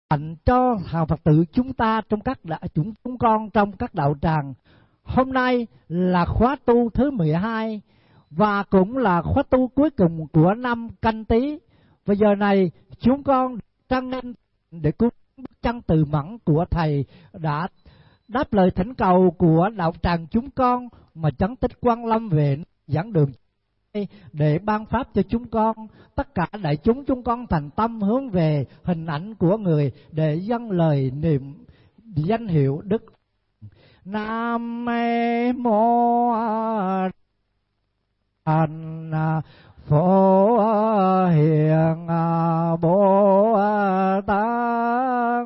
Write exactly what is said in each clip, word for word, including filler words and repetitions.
hạnh cho hàng Phật tử chúng ta trong các đạo, chúng chúng con trong các đạo tràng. Hôm nay là khóa tu thứ mười hai và cũng là khóa tu cuối cùng của năm Canh Tý. Và giờ này chúng con trăng lên để cúng chân từ mẫn của thầy đã đáp lời thỉnh cầu của đạo tràng chúng con mà Chấn Tích Quang Lâm về giảng đường để ban pháp cho chúng con. Tất cả đại chúng chúng con thành tâm hướng về hình ảnh của người để dâng lời niệm danh hiệu Đức. Nam mô Anh Phổ Hiền Bồ Tát.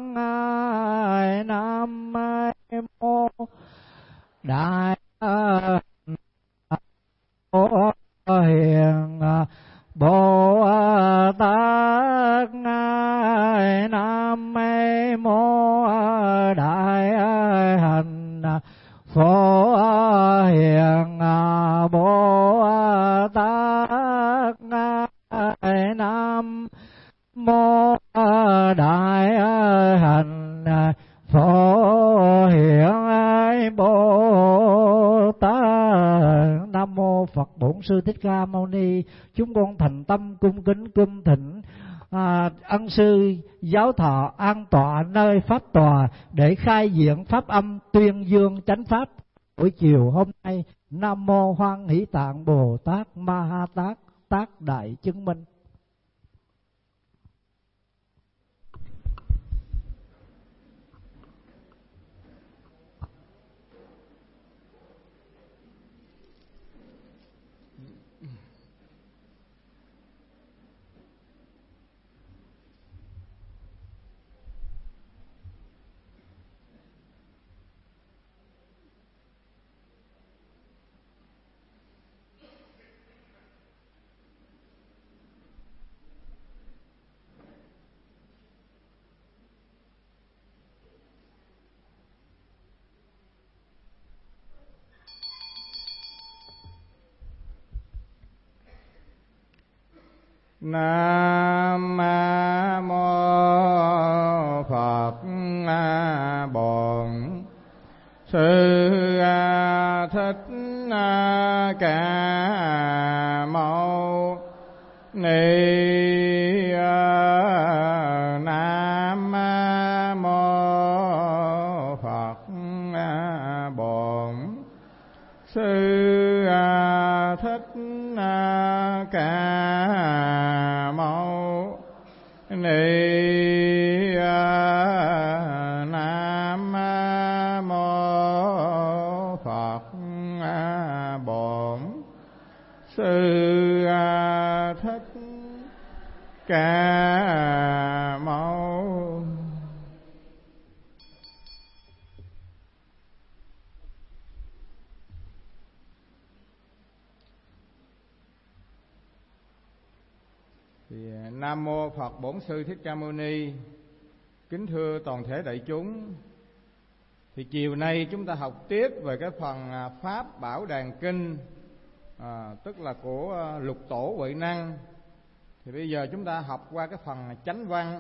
Nam mô Đại Phổ Hiền Bồ Tát. Nam mô Đại Hạnh Phổ Hiền Bồ Tát. Nam mô Đại Hạnh Phổ Hiền Bồ Tát. Nam mô Phật Bổn Sư Thích Ca Mâu Ni. Chúng con thành tâm cung kính cung thỉnh à, ân sư giáo thọ an tọa nơi pháp tòa để khai diễn pháp âm tuyên dương chánh pháp buổi chiều hôm nay. Nam mô Hoan Hỷ Tạng Bồ Tát Ma Ha Tát Tác Đại Chứng Minh. Nam mô Phật Bổn Sư Thích Ca Mâu Ni. Nam mô Phật Bổn Sư Thích Ca Mâu Ni. Nam mô Phật Bổn Sư Thích Ca Mâu. Thì Nam mô Phật Bổn Sư Thích Ca Mâu Ni. Kính thưa toàn thể đại chúng, thì chiều nay chúng ta học tiếp về cái phần Pháp Bảo Đàn Kinh, à, tức là của Lục Tổ Huệ Năng. Thì bây giờ chúng ta học qua cái phần chánh văn.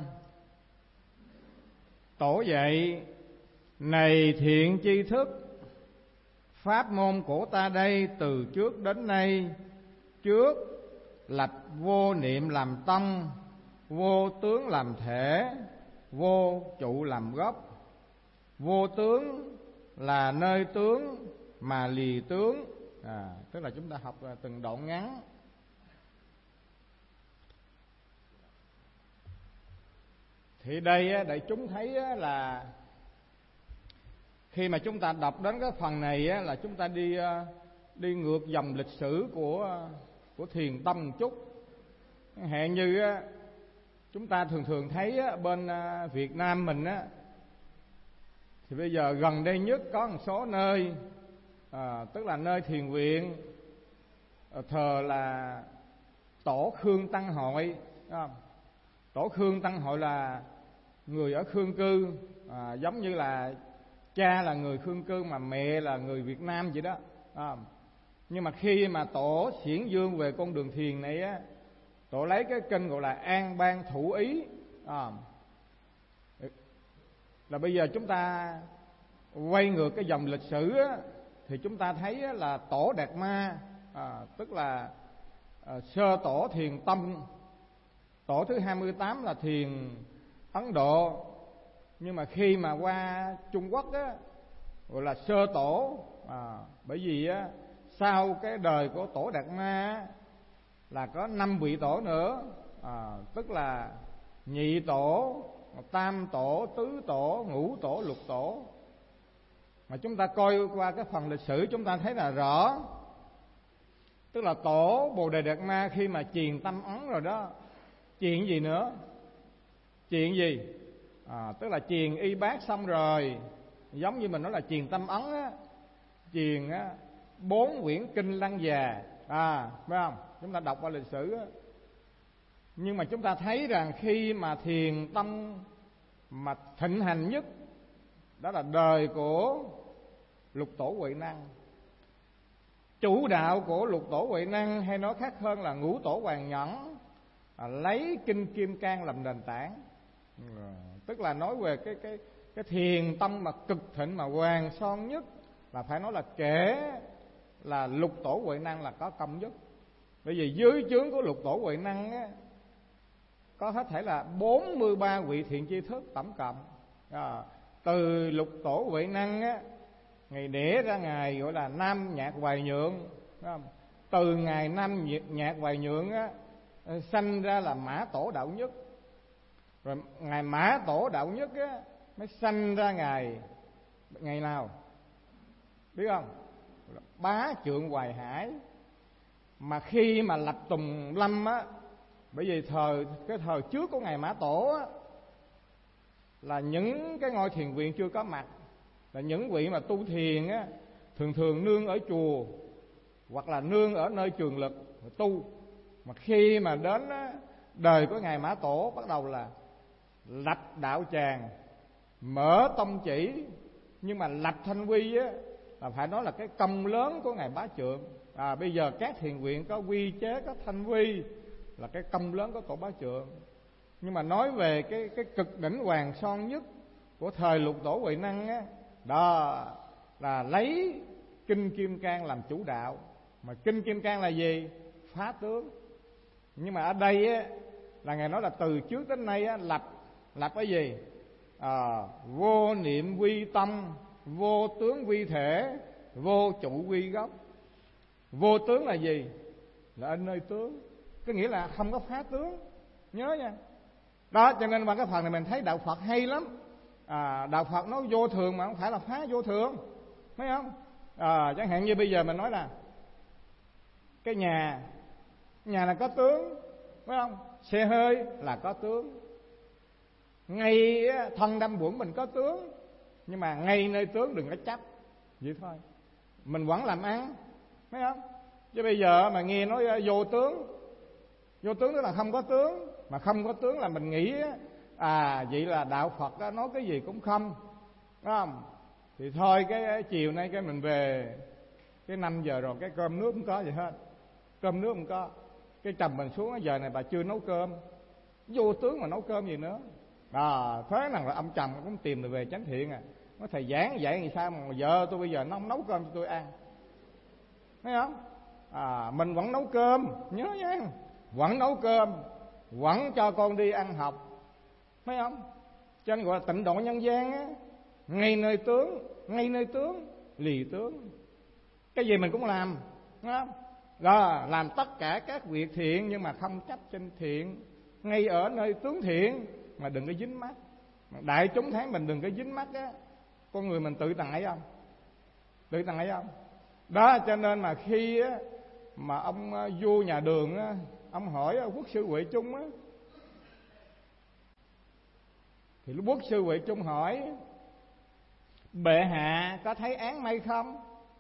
Tổ dạy: này thiện tri thức, pháp môn của ta đây từ trước đến nay, trước lập vô niệm làm tâm, vô tướng làm thể, vô trụ làm gốc. Vô tướng là nơi tướng mà lì tướng, à, tức là chúng ta học từng đoạn ngắn. Thì đây đại chúng thấy là khi mà chúng ta đọc đến cái phần này là chúng ta đi đi ngược dòng lịch sử của của thiền tâm một chút. Hẹn như chúng ta thường thường thấy bên Việt Nam mình á, thì bây giờ gần đây nhất có một số nơi, à, tức là nơi thiền viện thờ là Tổ Khương Tăng Hội. Tổ Khương Tăng Hội là người ở Khương cư, à, giống như là cha là người Khương cư mà mẹ là người Việt Nam vậy đó. À, nhưng mà khi mà Tổ xiển dương về con đường thiền này á, Tổ lấy cái kinh gọi là An Ban Thủ Ý. À, là bây giờ chúng ta quay ngược cái dòng lịch sử á, thì chúng ta thấy á, là Tổ Đạt Ma, à, tức là à, sơ tổ thiền tông, tổ thứ hai mươi tám là thiền Ấn Độ. Nhưng mà khi mà qua Trung Quốc á, gọi là sơ tổ, à, bởi vì á, sau cái đời của Tổ Đạt Ma á, là có năm vị tổ nữa, à, tức là nhị tổ, tam tổ, tứ tổ, ngũ tổ, lục tổ. Mà chúng ta coi qua cái phần lịch sử chúng ta thấy là rõ, tức là tổ Bồ Đề Đạt Ma khi mà truyền tâm ấn rồi đó, truyền gì nữa? Truyền gì? À, tức là truyền y bát xong rồi, giống như mình nói là truyền tâm ấn á, truyền á bốn quyển kinh Lăng Già, à phải không? Chúng ta đọc qua lịch sử á. Nhưng mà chúng ta thấy rằng khi mà thiền tông mà thịnh hành nhất, đó là đời của Lục Tổ Huệ Năng. Chủ đạo của Lục Tổ Huệ Năng, hay nói khác hơn là Ngũ Tổ Hoàng Nhẫn, à, lấy kinh Kim Cang làm nền tảng. À, tức là nói về cái cái cái thiền tông mà cực thịnh mà hoàng son nhất, là phải nói là kể là Lục Tổ Huệ Năng là có công nhất. Bởi vì dưới trướng của Lục Tổ Huệ Năng á, có hết thể là bốn mươi ba vị thiện tri thức tổng cộng. À, từ Lục Tổ Huệ Năng á, ngày đẻ ra ngài gọi là Nam Nhạc Hoài Nhượng, phải không? Từ ngài Nam Nhạc Hoài Nhượng á, sanh ra là Mã Tổ Đạo Nhất. Rồi ngài Mã Tổ Đạo Nhất á, mới sanh ra ngài ngày nào biết không? Bá Trượng Hoài Hải. Mà khi mà lập Tùng Lâm á, bởi vì thời cái thời trước của ngài Mã Tổ á, là những cái ngôi thiền viện chưa có mặt, là những vị mà tu thiền á, thường thường nương ở chùa hoặc là nương ở nơi trường lực tu. Mà khi mà đến á, đời của ngài Mã Tổ bắt đầu là lập đạo tràng, mở tông chỉ. Nhưng mà lập Thanh Quy á, là phải nói là cái công lớn của ngài Bá Trượng. À, bây giờ các thiền viện có quy chế, có Thanh Quy, là cái công lớn của tổ Bá Trượng. Nhưng mà nói về cái cái cực đỉnh hoàng son nhất của thời Lục Tổ Huệ Năng á, đó là lấy kinh Kim Cang làm chủ đạo. Mà kinh Kim Cang là gì? Phá tướng. Nhưng mà ở đây á, là ngài nói là từ trước đến nay á, lập lập cái gì? À, vô niệm quy tâm, vô tướng quy thể, vô trụ quy gốc. Vô tướng là gì? Là ở nơi tướng, có nghĩa là không có phá tướng. Nhớ nha. Đó, cho nên qua cái phần này mình thấy đạo Phật hay lắm. À, đạo Phật nó vô thường mà không phải là phá vô thường, thấy không? À, chẳng hạn như bây giờ mình nói là cái nhà nhà là có tướng, phải không? Xe hơi là có tướng. Ngay thân đâm bụng mình có tướng, nhưng mà ngay nơi tướng đừng có chấp, vậy thôi. Mình vẫn làm ăn, thấy không? Chứ bây giờ mà nghe nói vô tướng, vô tướng tức là không có tướng. Mà không có tướng là mình nghĩ à vậy là đạo Phật đó, nói cái gì cũng không, phải không? Thì thôi cái chiều nay cái mình về, cái năm giờ rồi cái cơm nước không có gì hết, cơm nước không có, cái trầm mình xuống giờ này bà chưa nấu cơm, vô tướng mà nấu cơm gì nữa. À, thế nào là ông chồng cũng tìm được về chánh thiện à. Nói thầy giảng vậy thì sao mà vợ tôi bây giờ nó không nấu cơm cho tôi ăn, thấy không? À, mình vẫn nấu cơm, nhớ nha, vẫn nấu cơm, vẫn cho con đi ăn học, thấy không? Cho nên gọi là tịnh độ nhân gian á, ngay nơi tướng, ngay nơi tướng, lì tướng. Cái gì mình cũng làm, thấy không? Rồi làm tất cả các việc thiện nhưng mà không chấp trên thiện, ngay ở nơi tướng thiện mà đừng có dính mắc. Đại chúng thấy mình đừng có dính mắc á, con người mình tự tại không? Tự tại không? Đó, cho nên mà khi á, mà ông vua nhà Đường á, ông hỏi quốc sư Huệ Chung á, thì lúc quốc sư Huệ Chung hỏi bệ hạ có thấy án mây không?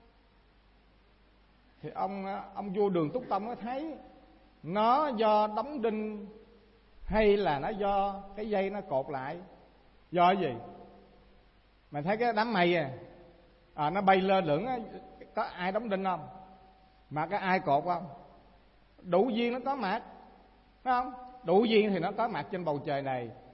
Thì ông ông vua Đường Túc Tông nó thấy nó do đóng đinh hay là nó do cái dây nó cột lại, do gì? Mày thấy cái đám mây à, à nó bay lơ lửng á, có ai đóng đinh không? Mà có ai cột không? Đủ duyên nó có mặt, phải không? Đủ duyên thì nó có mặt trên bầu trời này.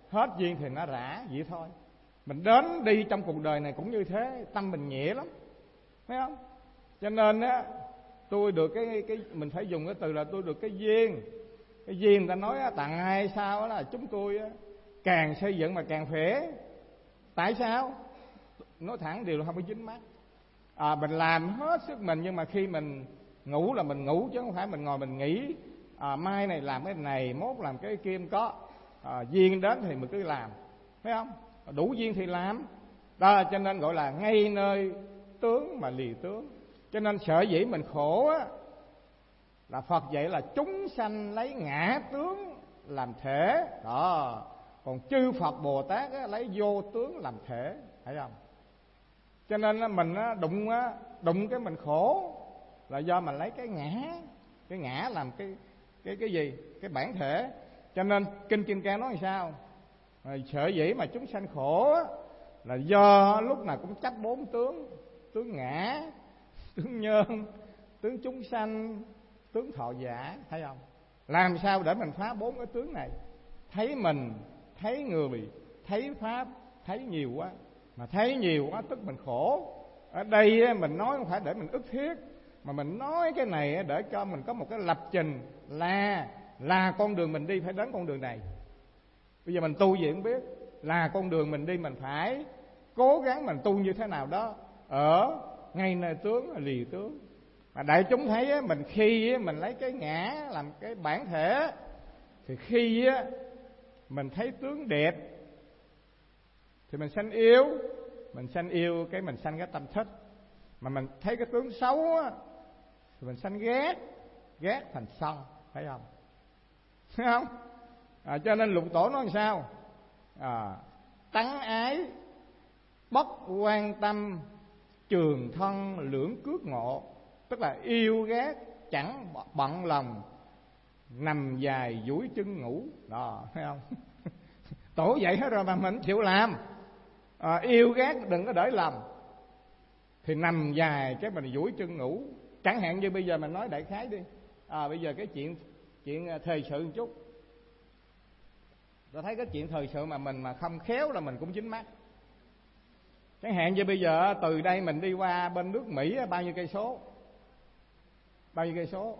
hết duyên thì nó rã vậy thôi. Mình đến đi trong cuộc đời này cũng như thế, tâm mình nhẹ lắm, thấy không? Cho nên á, tôi được cái cái mình phải dùng cái từ là tôi được cái duyên. Cái duyên người ta nói á, tặng ai sao là chúng tôi á, càng xây dựng mà càng phế. Tại sao? Nói thẳng điều là không có dính mắc. À, mình làm hết sức mình, nhưng mà khi mình ngủ là mình ngủ, chứ không phải mình ngồi mình nghĩ à, mai này làm cái này, mốt làm cái kia. Không có à, duyên đến thì mình cứ làm, thấy không? Đủ duyên thì làm đó. Cho nên gọi là ngay nơi tướng mà lìa tướng. Cho nên sở dĩ mình khổ á, là Phật dạy là chúng sanh lấy ngã tướng làm thể đó, còn chư Phật Bồ Tát á, lấy vô tướng làm thể, thấy không? Cho nên á, mình á, đụng á, đụng cái mình khổ là do mình lấy cái ngã, cái ngã làm cái cái cái gì, cái bản thể. Cho nên kinh Kim Cang nói làm sao? Rồi sở dĩ mà chúng sanh khổ á, là do lúc nào cũng chấp bốn tướng: tướng ngã, tướng nhân, tướng chúng sanh, tướng thọ giả, thấy không? Làm sao để mình phá bốn cái tướng này? Thấy mình, thấy người, thấy pháp, thấy nhiều quá. Mà thấy nhiều quá tức mình khổ. Ở đây mình nói không phải để mình ức thiết, mà mình nói cái này để cho mình có một cái lập trình là là con đường mình đi phải đến con đường này. Bây giờ mình tu gì không biết, là con đường mình đi mình phải cố gắng mình tu như thế nào đó ở ngay nơi tướng lìa tướng. Mà đại chúng thấy á, mình khi á, mình lấy cái ngã làm cái bản thể, thì khi á, mình thấy tướng đẹp thì mình sanh yêu, mình sanh yêu cái mình sanh cái tâm thích. Mà mình thấy cái tướng xấu á, thì mình sanh ghét, ghét thành sân, thấy không? Thấy không? À, cho nên Lục Tổ nói làm sao? À, tắng ái bất quan tâm, trường thân lưỡng cước ngộ. Tức là yêu ghét chẳng bận lòng, nằm dài duỗi chân ngủ. Đó, thấy không? Tổ vậy hết rồi mà mình chịu làm. À, yêu ghét đừng có để lòng, thì nằm dài cái mình duỗi chân ngủ. Chẳng hạn như bây giờ mình nói đại khái đi. À, bây giờ cái chuyện chuyện thời sự một chút, tôi thấy cái chuyện thời sự mà mình mà không khéo là mình cũng dính mắc. Chẳng hạn như bây giờ từ đây mình đi qua bên nước Mỹ bao nhiêu cây số, bao nhiêu cây số,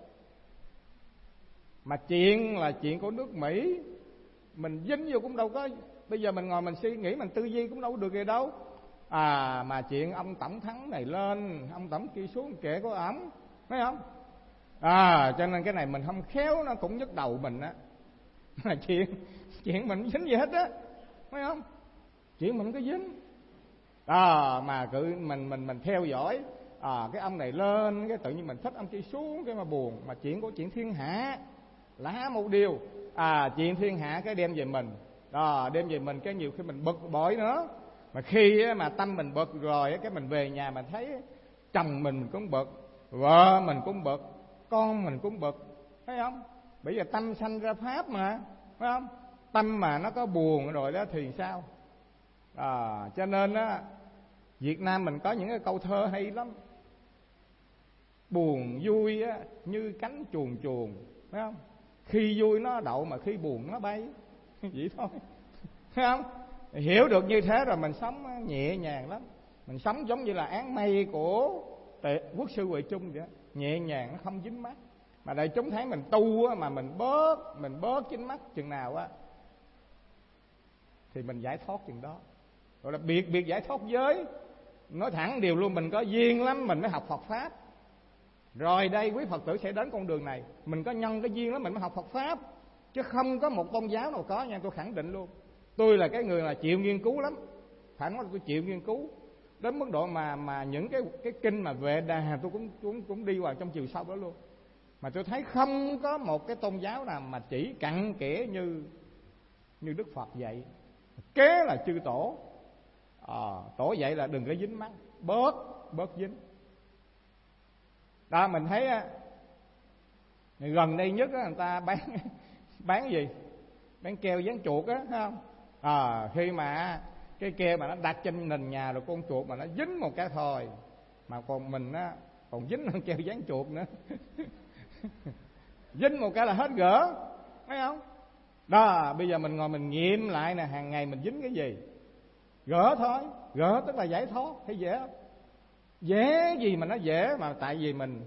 mà chuyện là chuyện của nước Mỹ, mình dính vô cũng đâu có. Bây giờ mình ngồi mình suy nghĩ, mình tư duy cũng đâu được gì đâu. À, mà chuyện ông tổng thắng này lên, ông tổng kia xuống, kệ của ổng, thấy không? À, cho nên cái này mình không khéo nó cũng nhức đầu mình á. Là chuyện chuyện mình dính gì hết á, thấy không? Chuyện mình có dính. À, mà cứ mình mình mình theo dõi, à, cái ông này lên, cái tự nhiên mình thích ông kia xuống, cái mà buồn. Mà chuyện của chuyện thiên hạ là một điều. À, chuyện thiên hạ cái đem về mình, đó, đem về mình cái nhiều khi mình bực bội nữa. Mà khi mà tâm mình bực rồi, cái mình về nhà mình thấy chồng mình cũng bực, vợ mình cũng bực, con mình cũng bực, thấy không? Bây giờ tâm sanh ra pháp mà, phải không? Tâm mà nó có buồn rồi đó thì sao? À, cho nên á, Việt Nam mình có những cái câu thơ hay lắm. Buồn vui á, như cánh chuồn chuồn, phải không? Khi vui nó đậu mà khi buồn nó bay. Vậy thôi, thấy không? Hiểu được như thế rồi mình sống nhẹ nhàng lắm. Mình sống giống như là áng mây của Quốc sư Huệ Chung vậy, nhẹ nhàng, nó không dính mắc. Mà đại chúng thấy mình tu á, mà mình bớt mình bớt dính mắc chừng nào á thì mình giải thoát chừng đó. Gọi là biệt biệt giải thoát giới. Nói thẳng điều luôn, mình có duyên lắm mình mới học Phật Pháp. Rồi đây quý Phật tử sẽ đến con đường này, mình có nhân cái duyên lắm mình mới học Phật Pháp. Chứ không có một tôn giáo nào có nha, tôi khẳng định luôn. Tôi là cái người là chịu nghiên cứu lắm, phải nói là tôi chịu nghiên cứu đến mức độ mà mà những cái cái kinh mà Vệ Đà tôi cũng cũng cũng đi vào trong chiều sâu đó luôn. Mà tôi thấy không có một cái tôn giáo nào mà chỉ cặn kẽ như như Đức Phật dạy. Kế là chư tổ. À, tổ dạy là đừng có dính mắc, bớt bớt dính. Đó, mình thấy á, gần đây nhất á, người ta bán bán gì? Bán keo dán chuột á, thấy không? À, khi mà cái keo mà nó đặt trên nền nhà rồi con chuột mà nó dính một cái thôi, mà còn mình á còn dính hơn keo dán chuột nữa. Dính một cái là hết gỡ, thấy không? Đó, bây giờ mình ngồi mình nghiệm lại nè, hàng ngày mình dính cái gì? Gỡ thôi, gỡ tức là giải thoát, thấy dễ không? Dễ gì mà nó dễ, mà tại vì mình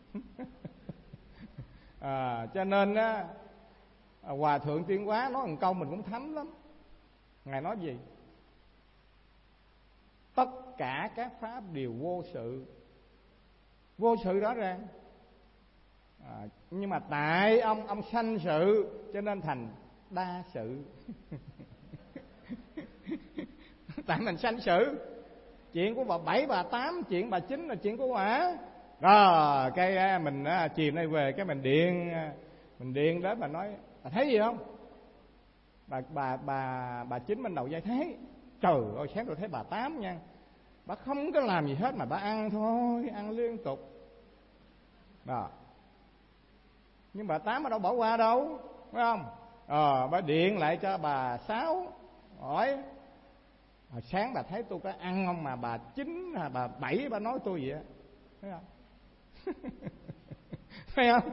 à, cho nên á, Hòa Thượng Tuyên Hóa nói một câu mình cũng thấm lắm. Ngài nói gì? Tất cả các pháp đều vô sự. Vô sự rõ ràng. À, nhưng mà tại ông ông sanh sự cho nên thành đa sự. Tại mình sanh sự, chuyện của bà bảy bà tám, chuyện bà chín là chuyện của bà. Đó, cái mình chiều nay về cái mình điện mình điện đến bà nói bà thấy gì không? Bà bà bà bà chín bên đầu dây thấy. Trời ơi, sáng tôi thấy bà tám nha, bà không có làm gì hết mà bà ăn thôi, ăn liên tục. Đó. Nhưng bà tám bà đâu bỏ qua đâu, phải không? Ờ, bà điện lại cho bà Sáu hỏi hồi sáng bà thấy tôi có ăn không, mà bà Chín hay bà Bảy bà nói tôi vậy á, thấy không? Thấy không?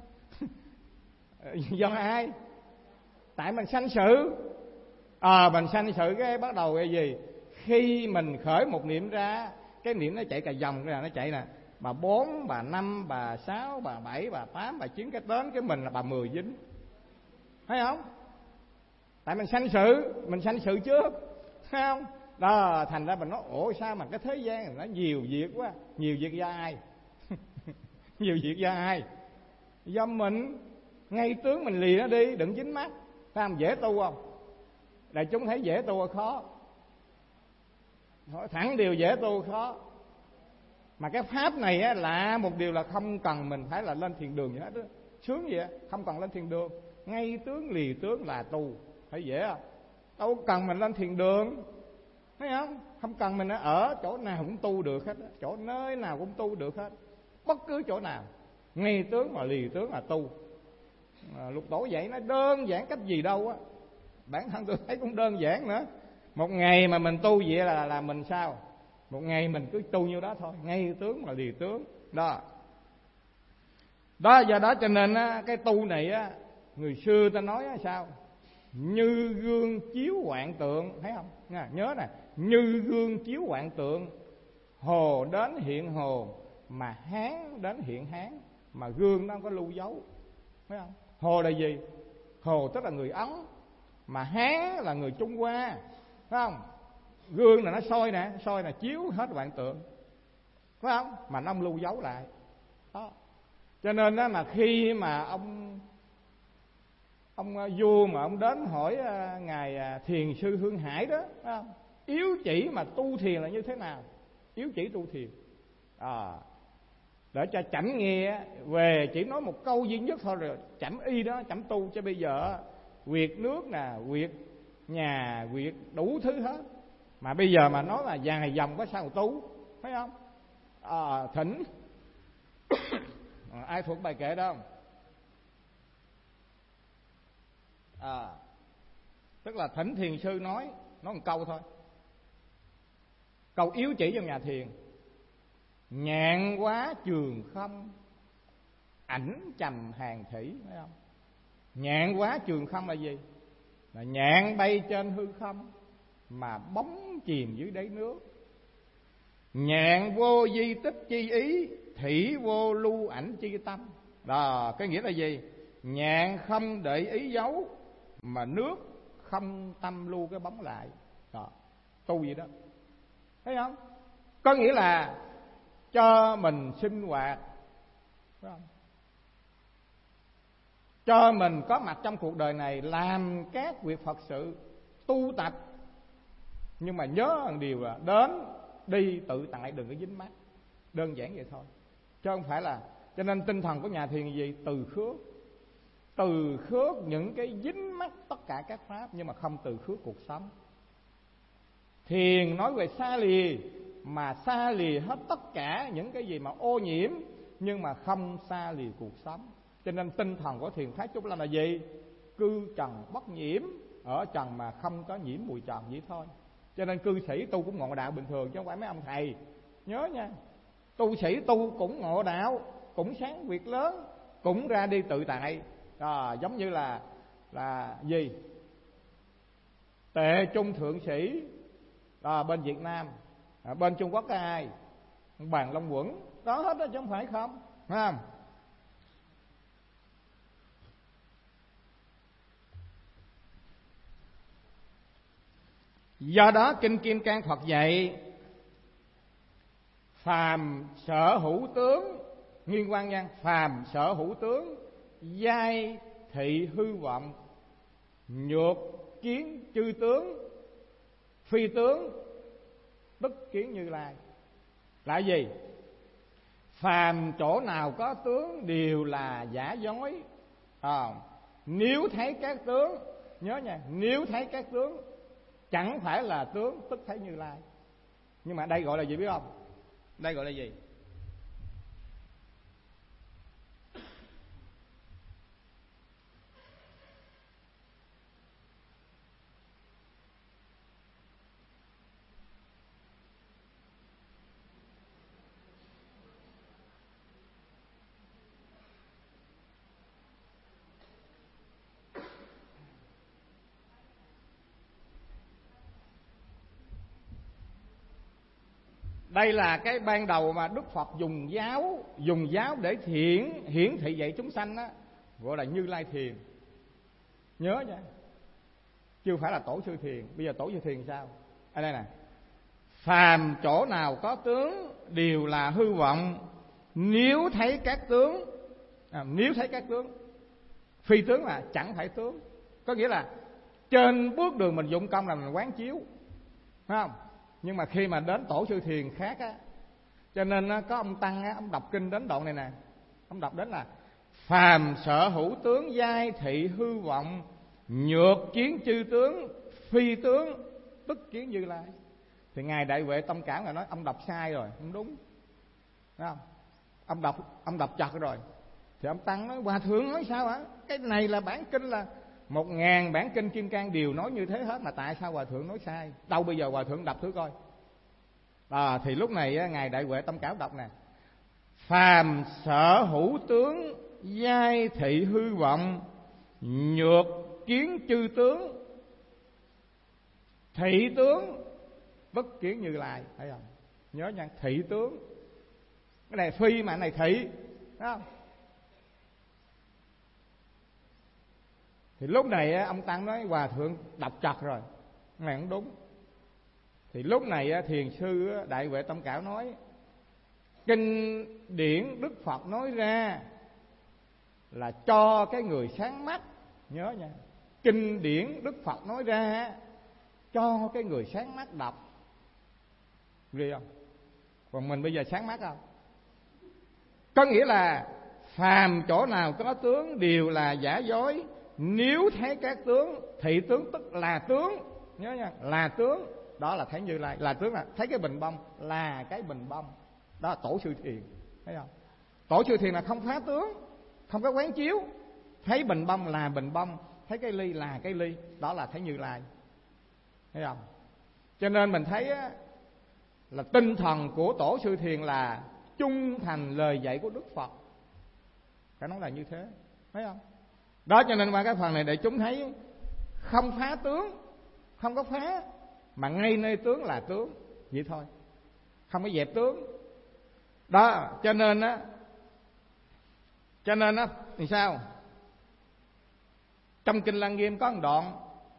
Do ai? Tại mình sanh sự. À, mình sanh sự cái bắt đầu cái gì? Khi mình khởi một niệm ra, cái niệm nó chạy cả dòng ra, nó chạy nè. Bà bốn, bà năm, bà sáu, bà bảy, bà tám, bà chín, cái đến cái mình là bà mười dính. Thấy không? Tại mình sanh sự, mình sanh sự trước, thấy không? Đó, thành ra mình nói ủa sao mà cái thế gian này nó nhiều việc quá. Nhiều việc do ai? Nhiều việc do ai? Do mình. Ngay tướng mình lì nó đi, đừng dính mắt. Phải không? Dễ tu không? Đại chúng thấy dễ tu hay khó? Hỏi thẳng điều dễ tu khó. Mà cái pháp này á, là một điều là không cần mình phải là lên thiền đường gì hết đó. Sướng vậy á, không cần lên thiền đường. Ngay tướng lì tướng là tu. Thấy dễ không? Đâu cần mình lên thiền đường, thấy không? Không cần mình ở chỗ nào cũng tu được hết, chỗ nơi nào cũng tu được hết, bất cứ chỗ nào. Ngay tướng mà lì tướng là tu. À, Lục Tổ dạy nó đơn giản cách gì đâu á. Bản thân tôi thấy cũng đơn giản nữa. Một ngày mà mình tu vậy là là mình sao? Một ngày mình cứ tu như đó thôi, ngay tướng mà lì tướng đó. Đó, do đó cho nên á, cái tu này á, người xưa ta nói á, sao? Như gương chiếu hoạn tượng, thấy không? Nha, nhớ nè, như gương chiếu hoạn tượng, hồ đến hiện hồ, mà hán đến hiện hán. Mà gương nó không có lưu dấu, thấy không? Hồ là gì? Hồ tức là người Ấn, mà hán là người Trung Hoa, phải không? Gương là nó soi nè, soi là chiếu hết hoạn tượng, phải không? Mà nó không lưu dấu lại đó. Cho nên đó, mà khi mà ông ông vua mà ông đến hỏi ngài thiền sư Hương Hải đó, phải không? Yếu chỉ mà tu thiền là như thế nào? Yếu chỉ tu thiền à, để cho chẩm nghe về chỉ nói một câu duy nhất thôi rồi chẩm y đó, chẩm tu. Cho bây giờ quyệt nước nè, quyệt nhà, quyệt đủ thứ hết. Mà bây giờ mà nói là dài dòng có sao tu, thấy không? À, thỉnh ai thuộc bài kệ đó không? À, tức là thỉnh thiền sư nói nói một câu thôi, câu yếu chỉ trong nhà thiền. Nhạn quá trường không, ảnh trầm hàng thủy, thấy không? Nhạn quá trường không là gì? Là nhạn bay trên hư không mà bóng chìm dưới đáy nước. Nhạn vô di tích chi ý, thủy vô lưu ảnh chi tâm. Đó, cái nghĩa là gì? Nhạn không để ý dấu, mà nước không tâm lưu cái bóng lại. Đó, tu vậy đó, thấy không? Có nghĩa là cho mình sinh hoạt, phải không? Cho mình có mặt trong cuộc đời này làm các việc Phật sự, tu tập. Nhưng mà nhớ một điều là đến đi tự tại, đừng có dính mắt. Đơn giản vậy thôi, chứ không phải là. Cho nên tinh thần của nhà thiền là gì? Từ khước. Từ khước những cái dính mắt tất cả các pháp, nhưng mà không từ khước cuộc sống. Thiền nói về xa lìa, mà xa lìa hết tất cả những cái gì mà ô nhiễm, nhưng mà không xa lìa cuộc sống. Cho nên tinh thần của thiền Thái Trúc Lâm là gì? Cư trần bất nhiễm, ở trần mà không có nhiễm mùi trần vậy thôi. Cho nên cư sĩ tu cũng ngộ đạo bình thường, chứ không phải mấy ông thầy. Nhớ nha, tu sĩ tu cũng ngộ đạo, cũng sáng việc lớn, cũng ra đi tự tại. À, giống như là là gì? Tệ Trung Thượng Sĩ à, bên Việt Nam, à, bên Trung Quốc có ai? Bàn Long Quẩn đó hết đó, chứ không phải không, phải không? Do đó Kinh Kim Cang Phật dạy phàm sở hữu tướng, Nguyên Quang Nhân, phàm sở hữu tướng giai thị hư vọng, nhược kiến chư tướng, phi tướng tức kiến Như Lai. Là gì? Phàm chỗ nào có tướng đều là giả dối. À, nếu thấy các tướng, nhớ nha, nếu thấy các tướng chẳng phải là tướng tức thấy Như Lai. Nhưng mà đây gọi là gì biết không? Đây gọi là gì? Đây là cái ban đầu mà Đức Phật dùng giáo, dùng giáo để hiển hiển thị dạy chúng sanh đó, gọi là Như Lai Thiền. Nhớ nha, chưa phải là Tổ Sư Thiền. Bây giờ Tổ Sư Thiền sao? Ở đây nè, phàm chỗ nào có tướng đều là hư vọng, nếu thấy các tướng, à, nếu thấy các tướng, phi tướng là chẳng phải tướng. Có nghĩa là trên bước đường mình dụng công là mình quán chiếu, phải không? Nhưng mà khi mà đến Tổ Sư Thiền khác á, cho nên á, có ông Tăng á, ông đọc kinh đến đoạn này nè, ông đọc đến là phàm sở hữu tướng giai thị hư vọng, nhược kiến chư tướng, phi tướng tức kiến Như Lai. Thì ngài Đại Huệ Tâm Cảm là nói ông đọc sai rồi, không đúng, phải không? Ông đọc ông đọc chật rồi. Thì ông Tăng nói hòa thượng nói sao hả? Cái này là bản kinh là một ngàn bản kinh Kim Cang đều nói như thế hết, mà tại sao hòa thượng nói sai? Đâu bây giờ hòa thượng đọc thử coi. À, thì lúc này ngài Đại Huệ Tâm Cảm đọc nè: phàm sở hữu tướng giai thị hư vọng, nhược kiến chư tướng, thị tướng bất kiến Như Lai. Thấy không? Nhớ nha, thị tướng. Cái này phi mà cái này thị, thấy không? Thì lúc này ông Tăng nói hòa thượng đọc chật rồi, cái này không đúng. Thì lúc này thiền sư Đại Huệ Tâm Cảm nói kinh điển Đức Phật nói ra là cho cái người sáng mắt. Nhớ nha, kinh điển Đức Phật nói ra cho cái người sáng mắt đọc. Ghê không? Còn mình bây giờ sáng mắt không? Có nghĩa là phàm chỗ nào có tướng đều là giả dối, nếu thấy các tướng, thị tướng tức là tướng. Nhớ nha, là tướng, đó là thấy Như Lai. Là tướng là thấy cái bình bông, là cái bình bông. Đó là Tổ Sư Thiền, thấy không? Tổ Sư Thiền là không phá tướng, không có quán chiếu, thấy bình bông là bình bông, thấy cái ly là cái ly, đó là thấy Như Lai, thấy không? Cho nên mình thấy á, là tinh thần của Tổ Sư Thiền là trung thành lời dạy của Đức Phật. Phải nói là như thế, thấy không? Đó, cho nên qua cái phần này để chúng thấy không phá tướng, không có phá, mà ngay nơi tướng là tướng, vậy thôi, không có dẹp tướng. Đó, cho nên á, cho nên á thì sao? Trong kinh Lăng Nghiêm có một đoạn: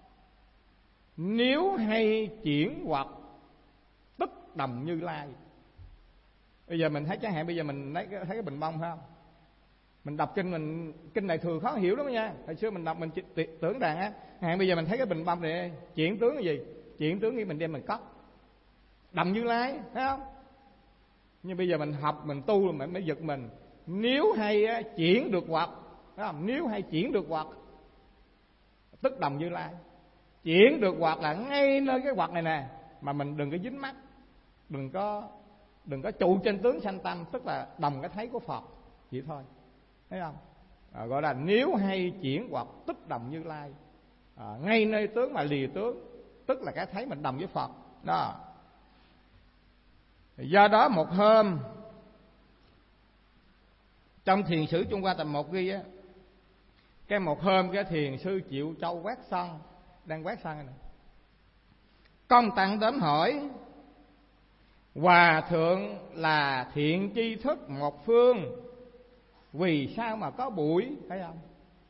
nếu hay chuyển hoặc tức đồng Như Lai. Bây giờ mình thấy chẳng hạn bây giờ mình thấy, thấy cái bình bông phải không? Mình đọc kinh mình kinh này thường khó hiểu lắm nha. Hồi xưa mình đọc mình tưởng rằng á, hạn bây giờ mình thấy cái bình bông này chuyển tướng cái gì? Chuyển tướng khi mình đem mình cất đồng Như Lai, thấy không? Nhưng bây giờ mình học mình tu mình mới giật mình. Nếu hay á, chuyển được hoặc, thấy không? Nếu hay chuyển được hoặc tức đồng Như Lai. Chuyển được hoặc là ngay nơi cái hoặc này nè, mà mình đừng có dính mắt, đừng có đừng có trụ trên tướng sanh tâm, tức là đồng cái thấy của Phật, vậy thôi, thấy không? À, gọi là nếu hay chuyển hoặc tức đồng Như Lai, à, ngay nơi tướng mà lìa tướng, tức là cái thấy mình đồng với Phật đó. Do đó một hôm trong Thiền Sử Trung Hoa tập một ghi á, Cái một hôm cái thiền sư Triệu Châu quét sân, đang quét sân này, Công Tăng đến hỏi: Hòa thượng là thiện tri thức một phương, vì sao mà có bụi? Thấy không?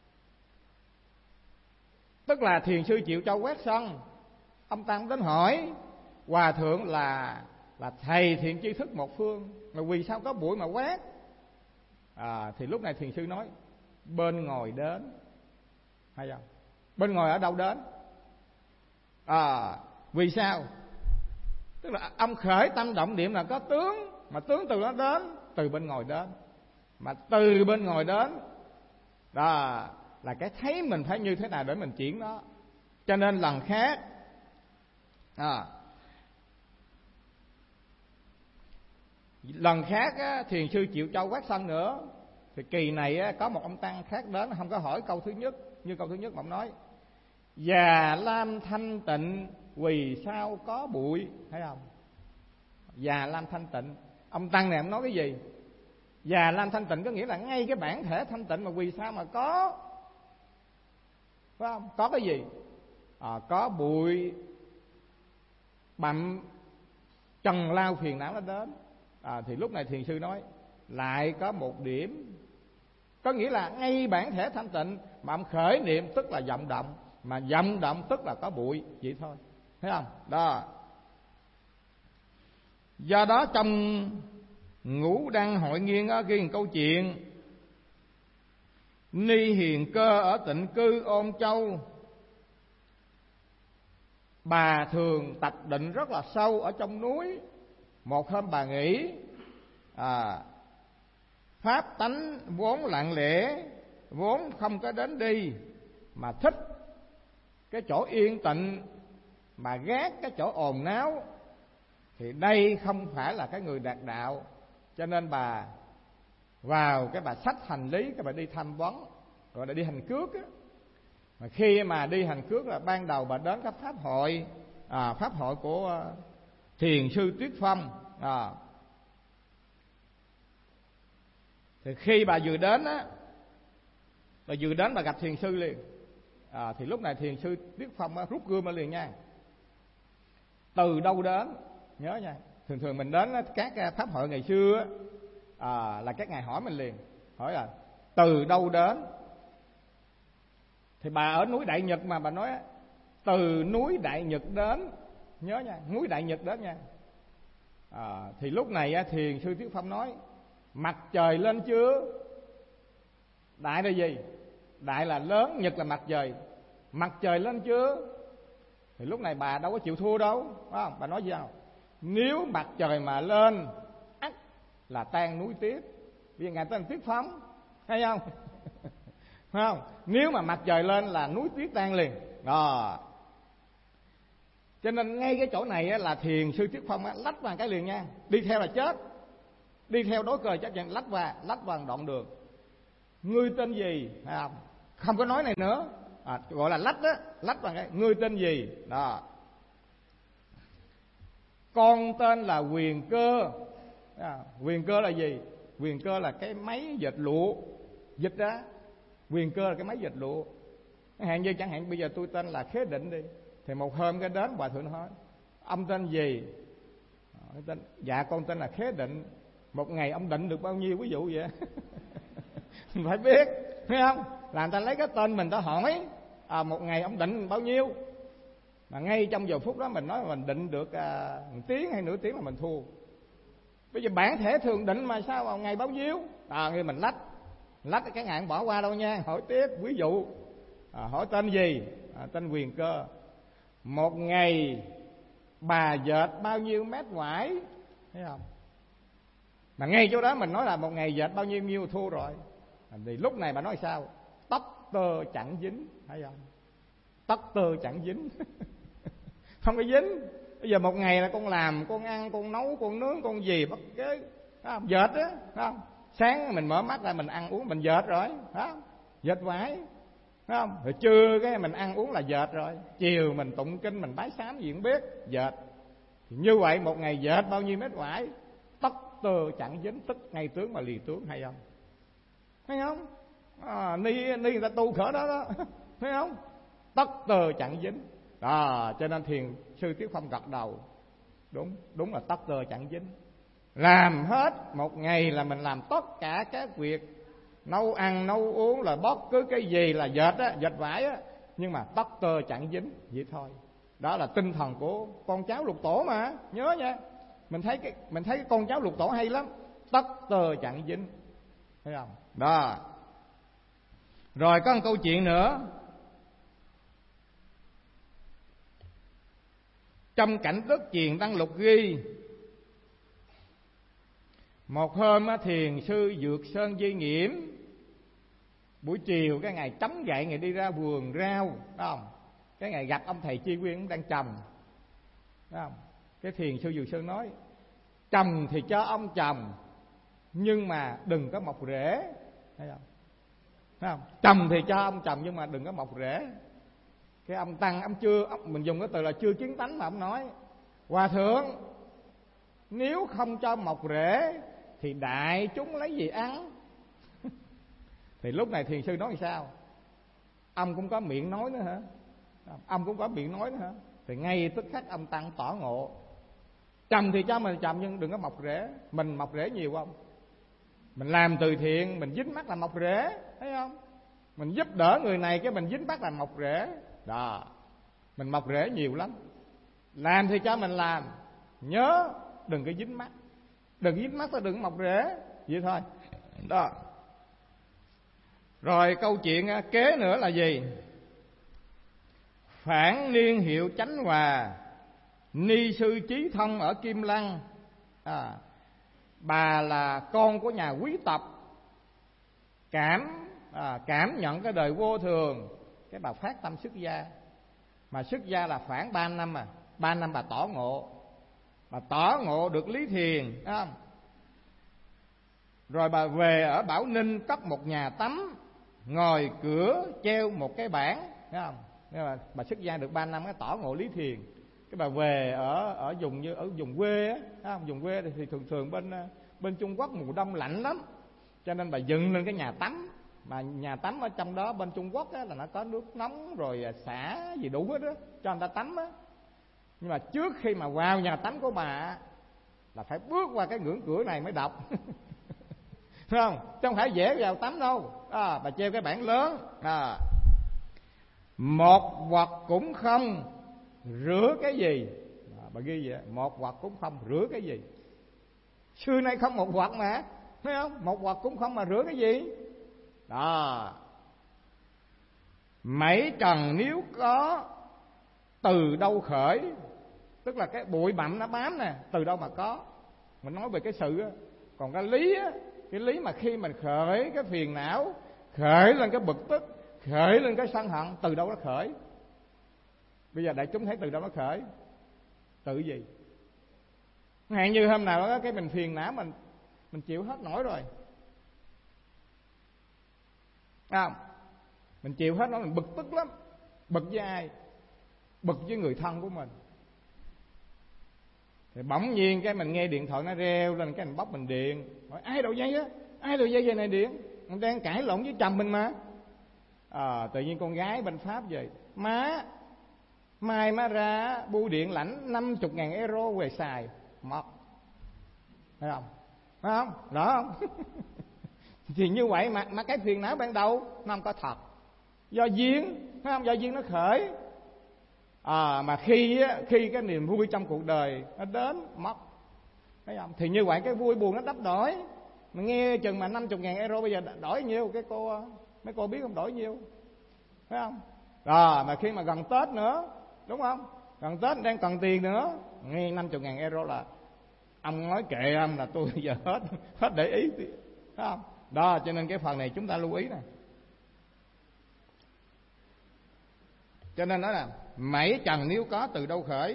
Tức là thiền sư Triệu Châu quét sân, ông Tăng đến hỏi: Hòa thượng là là thầy thiện tri thức một phương, mà vì sao có bụi mà quét? À, thì lúc này thiền sư nói: bên ngồi đến. Hay không? Bên ngồi ở đâu đến? À, vì sao? Tức là ông khởi tâm động niệm là có tướng, mà tướng từ nó đến, từ bên ngồi đến, mà từ bên ngồi đến đó là cái thấy mình phải như thế nào để mình chuyển nó. Cho nên lần khác à, lần khác á, thiền sư Triệu Châu quét sân nữa, thì kỳ này á, có một ông tăng khác đến, không có hỏi câu thứ nhất như câu thứ nhất mà ông nói: Già lam thanh tịnh, vì sao có bụi? Thấy không? Già lam thanh tịnh. Ông tăng này ông nói cái gì? Già lam thanh tịnh có nghĩa là ngay cái bản thể thanh tịnh, mà vì sao mà có? Phải không? Có cái gì? À, có bụi bặm trần lao phiền não nó đến. À, thì lúc này thiền sư nói lại có một điểm, có nghĩa là ngay bản thể thanh tịnh mà ông khởi niệm tức là vọng động, mà vọng động tức là có bụi, vậy thôi. Thấy không? Đó. Do đó trong Ngũ Đăng Hội Nghiên á, ghi một câu chuyện: Ni Hiền Cơ ở Tịnh Cư Ôn Châu, bà thường tập định rất là sâu ở trong núi. Một hôm bà nghĩ à, pháp tánh vốn lặng lẽ, vốn không có đến đi, mà thích cái chỗ yên tịnh, mà ghét cái chỗ ồn náo, thì đây không phải là cái người đạt đạo. Cho nên bà vào cái bà xách hành lý, cái bà đi tham vấn, gọi là đi hành cước á. Mà khi mà đi hành cước là ban đầu bà đến các pháp hội, à, pháp hội của thiền sư Tuyết Phong. À, thì khi bà vừa đến á, bà vừa đến bà gặp thiền sư liền. À, thì lúc này thiền sư Tuyết Phong á, rút gươm ra liền nha. Từ đâu đến? Nhớ nha, thường thường mình đến các pháp hội ngày xưa à, là các ngài hỏi mình liền, hỏi là từ đâu đến. Thì bà ở núi Đại Nhật mà bà nói từ núi Đại Nhật đến. Nhớ nha, núi Đại Nhật đến nha. À, thì lúc này thiền sư Tuyết Phong nói: mặt trời lên chưa? Đại là gì? Đại là lớn, Nhật là mặt trời. Mặt trời lên chưa? Thì lúc này bà đâu có chịu thua đâu, phải không? Bà nói gì nào? Nếu mặt trời mà lên ắt là tan núi Tuyết. Vì ngài tên Tuyết Phong, thấy không? Phải không? Nếu mà mặt trời lên là núi Tuyết tan liền. Đó. Cho nên ngay cái chỗ này là thiền sư Tuyết Phong lách vào cái liền nha. Đi theo là chết, đi theo đối cờ chết, lách vào, lách vào đoạn đường. Ngươi tên gì? Thấy không? Không có nói này nữa. À, gọi là lách đó, lách vào cái ngươi tên gì? Đó. Con tên là Quyền Cơ. À, Quyền Cơ là gì? Quyền Cơ là cái máy dệt lụa, dịch đó. Quyền Cơ là cái máy dệt lụa. Hạn như chẳng hạn bây giờ tôi tên là Khế Định đi, thì một hôm cái đến hòa thượng hỏi: ông tên gì? À, tên, dạ con tên là Khế Định. Một ngày ông định được bao nhiêu, ví dụ vậy? Mình phải biết, thấy không? Là người ta lấy cái tên mình ta hỏi à, một ngày ông định bao nhiêu, mà ngay trong giờ phút đó mình nói mình định được à, một tiếng hay nửa tiếng là mình thua. Bây giờ bản thể thường định mà sao vào ngày bao nhiêu? À, khi mình lách lách cái ngày bỏ qua đâu nha. Hỏi tiếp, ví dụ à, hỏi tên gì? À, tên Quyền Cơ. Một ngày bà dệt bao nhiêu mét vải, thấy không? Mà ngay chỗ đó mình nói là một ngày dệt bao nhiêu nhiêu thua rồi. Thì lúc này bà nói sao? Tóc tơ chẳng dính, thấy không? Tóc tơ chẳng dính. Không có dính. Bây giờ một ngày là con làm, con ăn, con nấu, con nướng, con gì bất cứ dệt á, không? Sáng mình mở mắt ra mình ăn uống mình dệt rồi, không? Dệt vải, không? Rồi trưa cái mình ăn uống là dệt rồi, chiều mình tụng kinh mình bái sám gì cũng biết, dệt. Thì như vậy một ngày dệt bao nhiêu mét vải, tóc tơ chẳng dính, tức ngay tướng mà lì tướng, hay không? Thấy không? à, ni ni người ta tu cỡ đó đó thấy không? Tất tơ chẳng dính. À, cho nên thiền sư Tiết Phong gật đầu. Đúng, đúng là tất tơ chẳng dính. Làm hết một ngày là mình làm tất cả các việc nấu ăn, nấu uống, là bất cứ cái gì, là dệt á, dệt vải á, nhưng mà tất tơ chẳng dính, vậy thôi. Đó là tinh thần của con cháu lục tổ mà, nhớ nha. Mình thấy cái mình thấy cái con cháu lục tổ hay lắm, tất tơ chẳng dính, thấy không? Đó. Rồi có một câu chuyện nữa. Trong cảnh Tức Chiền Đăng Lục ghi, một hôm thiền sư Dược Sơn Di Nghiễm buổi chiều cái ngày trống dậy, ngày đi ra vườn rau, đúng không? Cái ngày gặp ông thầy Chi Nguyên đang trồng, đúng không? Cái thiền sư Dược Sơn nói: trồng thì cho ông trồng, nhưng mà đừng có mọc rễ, thấy không? Thấy không? Trồng thì cho ông trồng nhưng mà đừng có mọc rễ. Cái ông Tăng, ông chưa, ông, mình dùng cái từ là chưa kiến tánh mà ông nói: hòa thượng, nếu không cho mọc rễ thì đại chúng lấy gì ăn? Thì lúc này thiền sư nói làm sao? Ông cũng có miệng nói nữa hả? Ông cũng có miệng nói nữa hả? Thì ngay tức khắc ông Tăng tỏ ngộ. Trồng thì cho mình trồng nhưng đừng có mọc rễ. Mình mọc rễ nhiều không? Mình làm từ thiện, mình dính mắt là mọc rễ, thấy không? Mình giúp đỡ người này cái mình dính mắt là mọc rễ. Đó, mình mọc rễ nhiều lắm. Làm thì cho mình làm, nhớ đừng có dính mắt. Đừng dính mắt, đừng mọc rễ, vậy thôi. Đó. Rồi câu chuyện kế nữa là gì? Phản Niên Hiệu Chánh Hòa, ni sư Chí Thông ở Kim Lăng. à, Bà là con của nhà quý tộc, cảm à, cảm nhận cái đời vô thường, cái bà phát tâm xuất gia. Mà xuất gia là khoảng ba năm à ba năm bà tỏ ngộ. Bà tỏ ngộ được lý thiền, thấy không? Rồi bà về ở Bảo Ninh cất một nhà tắm, ngồi cửa treo một cái bảng, thấy không? Nên là bà xuất gia được ba năm cái tỏ ngộ lý thiền. Cái bà về ở ở vùng như ở vùng quê á, thấy không? Vùng quê thì thường thường bên bên Trung Quốc mùa đông lạnh lắm, cho nên bà dựng lên cái nhà tắm. Mà nhà tắm ở trong đó bên Trung Quốc á, là nó có nước nóng rồi xả gì đủ hết á, cho người ta tắm á. Nhưng mà trước khi mà vào nhà tắm của bà là phải bước qua cái ngưỡng cửa này mới đọc. Phải không? Chứ không phải dễ vào tắm đâu. À, bà treo cái bảng lớn. À, một vật cũng không rửa cái gì. À, bà ghi vậy, một vật cũng không rửa cái gì. Xưa nay không một vật mà, thấy không? Một vật cũng không mà rửa cái gì. Đó. Mảy trần nếu có từ đâu khởi, tức là cái bụi bặm nó bám nè, từ đâu mà có. Mình nói về cái sự á. Còn cái lý á, cái lý mà khi mình khởi cái phiền não, khởi lên cái bực tức, khởi lên cái sân hận, từ đâu nó khởi? Bây giờ đại chúng thấy từ đâu nó khởi? Từ gì? Hạn như hôm nào đó cái mình phiền não, mình mình chịu hết nổi rồi, không? Mình chịu hết nó, mình bực tức lắm. Bực với ai? Bực với người thân của mình. Thì bỗng nhiên cái mình nghe điện thoại nó reo lên, cái mình bóc mình điện, hỏi ai đầu dây á, ai đầu dây về này điện, mình đang cãi lộn với chồng mình mà. À, tự nhiên con gái bên Pháp về: má, mai má ra bưu điện lãnh năm mươi ngàn euro về xài. Mất. Thấy không? Thấy không? Rõ không? Thì như vậy mà, mà cái phiền não ban đầu nó không có thật, do duyên, thấy không? Do duyên nó khởi. À, mà khi khi cái niềm vui trong cuộc đời nó đến mất, thấy không? Thì như vậy cái vui buồn nó đắp đổi. Mà nghe chừng mà năm mươi ngàn euro bây giờ đổi nhiêu? Cái cô mấy cô biết không, đổi nhiêu, thấy không? Rồi mà khi mà gần Tết nữa, đúng không? Gần Tết đang cần tiền nữa, nghe năm mươi ngàn euro là ông nói kệ ông, là tôi bây giờ hết hết để ý, thấy không? Đó, cho nên cái phần này chúng ta lưu ý nè. Cho nên nói là mảy trần nếu có từ đâu khởi.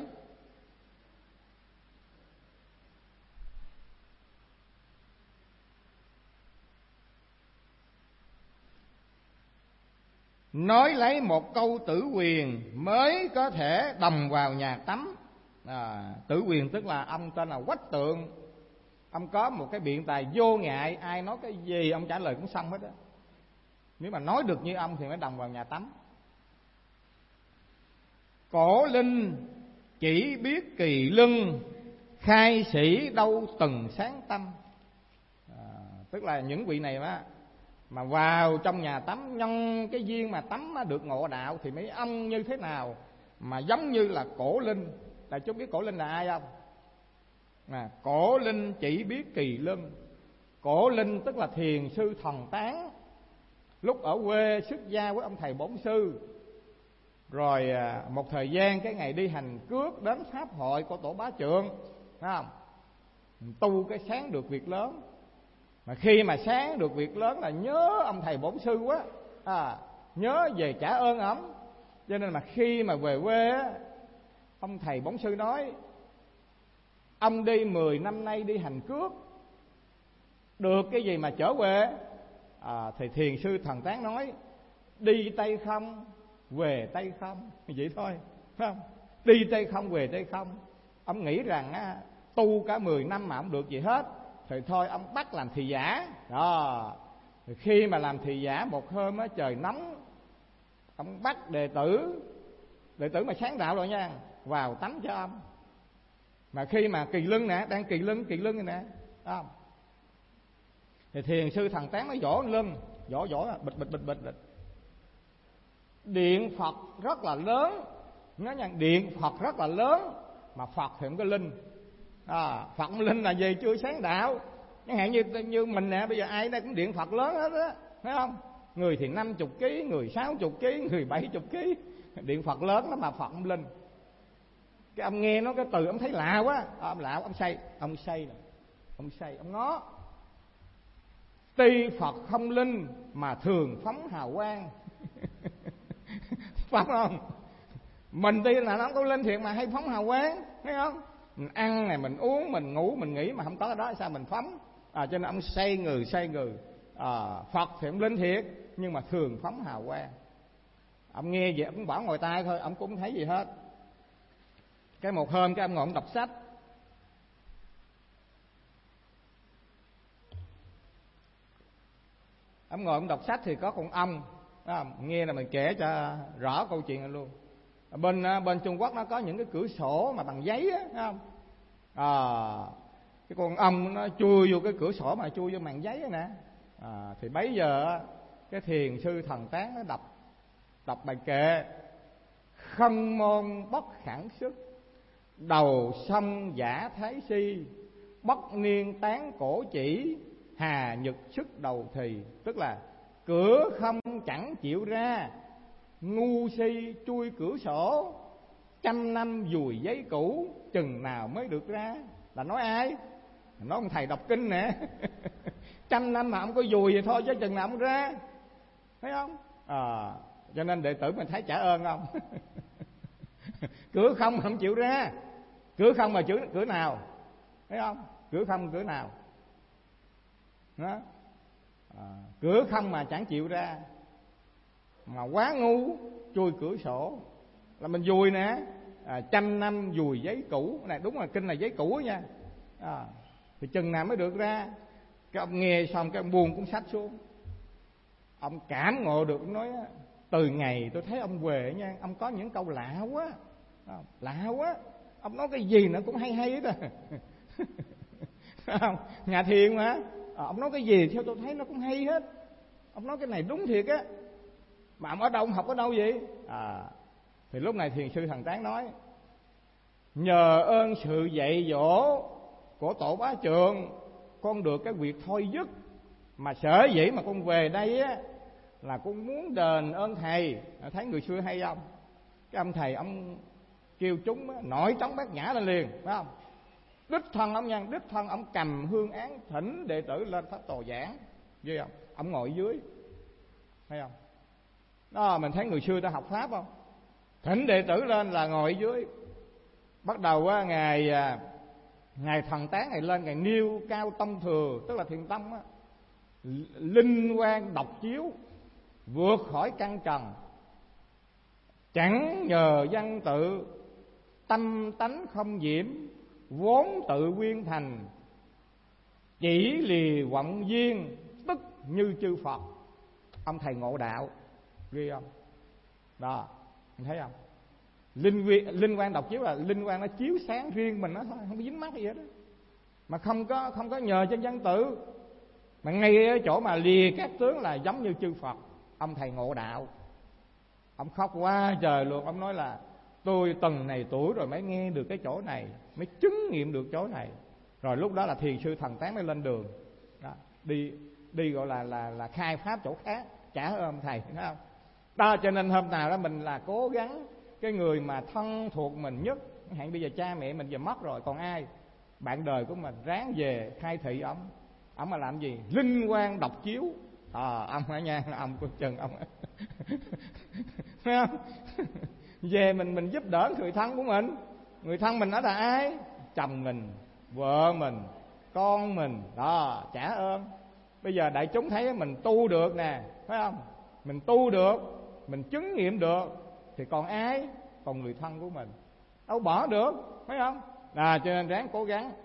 Nói lấy một câu tử quyền mới có thể đầm vào nhà tắm. À, tử quyền tức là ông tên là Quách Tượng. Ông có một cái biện tài vô ngại, ai nói cái gì ông trả lời cũng xong hết á. Nếu mà nói được như ông thì mới đồng vào nhà tắm. Cổ linh chỉ biết kỳ lưng, khai sĩ đâu từng sáng tâm. À, tức là những vị này mà mà vào trong nhà tắm, nhân cái duyên mà tắm được ngộ đạo thì mấy ông như thế nào mà giống như là cổ linh. Đại chúng biết cổ linh là ai không? À, cổ linh chỉ biết kỳ lưng. Cổ linh tức là thiền sư thần tán, lúc ở quê xuất gia với ông thầy bổn sư. Rồi một thời gian cái ngày đi hành cước đến pháp hội của tổ Bá Trượng, thấy không? Tu cái sáng được việc lớn. Mà khi mà sáng được việc lớn là nhớ ông thầy bổn sư quá, à, nhớ về trả ơn ổng. Cho nên mà khi mà về quê á, ông thầy bổn sư nói: ông đi mười năm nay đi hành cước, được cái gì mà trở về? À, thì thiền sư thần tán nói: đi tay không, về tay không. Vậy thôi, phải không? Đi tay không, về tay không. Ông nghĩ rằng á, tu cả mười năm mà không được gì hết, thì thôi ông bắt làm thị giả. Đó. Thì khi mà làm thị giả một hôm á, trời nóng, ông bắt đệ tử, đệ tử mà sáng đạo rồi nha, vào tắm cho ông. Mà khi mà kỳ lưng nè, đang kỳ lưng, kỳ lưng này nè, thấy không? Thì thiền sư thần tán mới vỗ lưng, vỗ vỗ bịch bịch bịch bịch bịch. Điện Phật rất là lớn, nói nha, điện Phật rất là lớn, mà Phật thì không có linh. À, Phật linh là gì? Chưa sáng đạo. Chẳng hạn như như mình nè, bây giờ ai đây cũng điện Phật lớn hết á, thấy không? Người thì năm chục ký, người sáu chục ký, người bảy chục ký, điện Phật lớn lắm mà Phật không linh. Cái ông nghe nó cái từ ông thấy lạ quá, à, ông lạ, ông say, ông say nè, ông say, ông ngó. Tuy Phật không linh mà thường phóng hào quang. Phải không? Mình tuy là nó không có linh thiệt mà hay phóng hào quang, thấy không? Mình ăn này, mình uống, mình ngủ, mình nghỉ mà không có cái đó sao mình phóng? À, cho nên ông say người, say người. À, Phật thì ông linh thiệt nhưng mà thường phóng hào quang. Ông nghe vậy ông bảo ngồi tai thôi, ông cũng không thấy gì hết. Cái một hôm cái ông ngồi ông đọc sách, ông ngồi ông đọc sách thì có con ong, nghe là mình kể cho rõ câu chuyện này luôn. Bên bên Trung Quốc nó có những cái cửa sổ mà bằng giấy á, thấy không? À, cái con ong nó chui vô cái cửa sổ mà chui vô màn giấy nè. À, thì bấy giờ cái thiền sư thần tán nó đọc đọc bài kệ: không môn bất khẳng sức, đầu sông giả thái si, bất niên tán cổ chỉ, hà nhật sức đầu thì. Tức là cửa không chẳng chịu ra, ngu si chui cửa sổ, trăm năm dùi giấy cũ, chừng nào mới được ra. Là nói ai? Nói ông thầy đọc kinh nè. Trăm năm mà ông có dùi vậy thôi chứ chừng nào ông ra, thấy không? À, cho nên đệ tử mình thấy trả ơn không? Cửa không mà không chịu ra. Cửa không mà chữ cửa nào, thấy không? Cửa không cửa nào đó. À, cửa không mà chẳng chịu ra, mà quá ngu chui cửa sổ. Là mình dùi nè, à, trăm năm dùi giấy cũ. Này đúng là kinh là giấy cũ nha. À, thì chừng nào mới được ra? Cái ông nghe xong cái ông buông cuốn sách xuống, ông cảm ngộ được. Ông nói: từ ngày tôi thấy ông về nha, ông có những câu lạ quá, lạ quá. Ông nói cái gì nó cũng hay hay hết à. Nhà thiền mà, à, ông nói cái gì theo tôi thấy nó cũng hay hết. Ông nói cái này đúng thiệt á. Mà ông ở đâu, ông học ở đâu vậy? À, thì lúc này thiền sư thần tán nói: nhờ ơn sự dạy dỗ của tổ Bá Trượng, con được cái việc thôi dứt. Mà sở dĩ mà con về đây á là con muốn đền ơn thầy. Thấy người xưa hay không? Cái ông thầy ông kêu chúng á, nổi trống bát nhã lên liền, phải không? Đích thân ông nha, đích thân ông cầm hương án thỉnh đệ tử lên pháp tòa giảng, ghê không? Ông ngồi dưới, thấy không? Đó, mình thấy người xưa ta học pháp không? Thỉnh đệ tử lên là ngồi dưới. Bắt đầu á, ngày ngày thần tán ngày lên, ngày nêu cao tông thừa, tức là thiền tông á, linh quang độc chiếu, vượt khỏi căn trần, chẳng nhờ văn tự, tâm tánh không nhiễm, vốn tự nguyên thành, chỉ lì vọng duyên, tức như chư Phật. ông thầy ngộ đạo ghi không đó, anh thấy không? Linh vi, linh quang độc chiếu là linh quang nó chiếu sáng riêng mình nó thôi, không có dính mắc gì hết đó. Mà không có không có nhờ trên văn tự, mà ngay ở chỗ mà lìa các tướng là giống như chư Phật. Ông thầy ngộ đạo, ông khóc quá trời luôn. Ông nói là tôi từng này tuổi rồi mới nghe được cái chỗ này, mới chứng nghiệm được chỗ này. Rồi lúc đó là thiền sư Thần Tán mới lên đường đó, đi đi gọi là là là khai pháp chỗ khác, trả ơn thầy, thấy không? Đó, cho nên hôm nào đó mình là cố gắng cái người mà thân thuộc mình nhất, hạn bây giờ cha mẹ mình giờ mất rồi, còn ai? Bạn đời của mình ráng về khai thị ông. Ông mà làm gì? Linh quang độc chiếu. À, ông ở nhà là ông của chừng ông. Thấy không? Về mình mình giúp đỡ người thân của mình. Người thân mình đó là ai? Chồng mình, vợ mình, con mình. Đó, trả ơn. Bây giờ đại chúng thấy mình tu được nè, phải không? Mình tu được, mình chứng nghiệm được, thì còn ai? Còn người thân của mình. Đâu bỏ được, phải không? À, cho nên ráng cố gắng.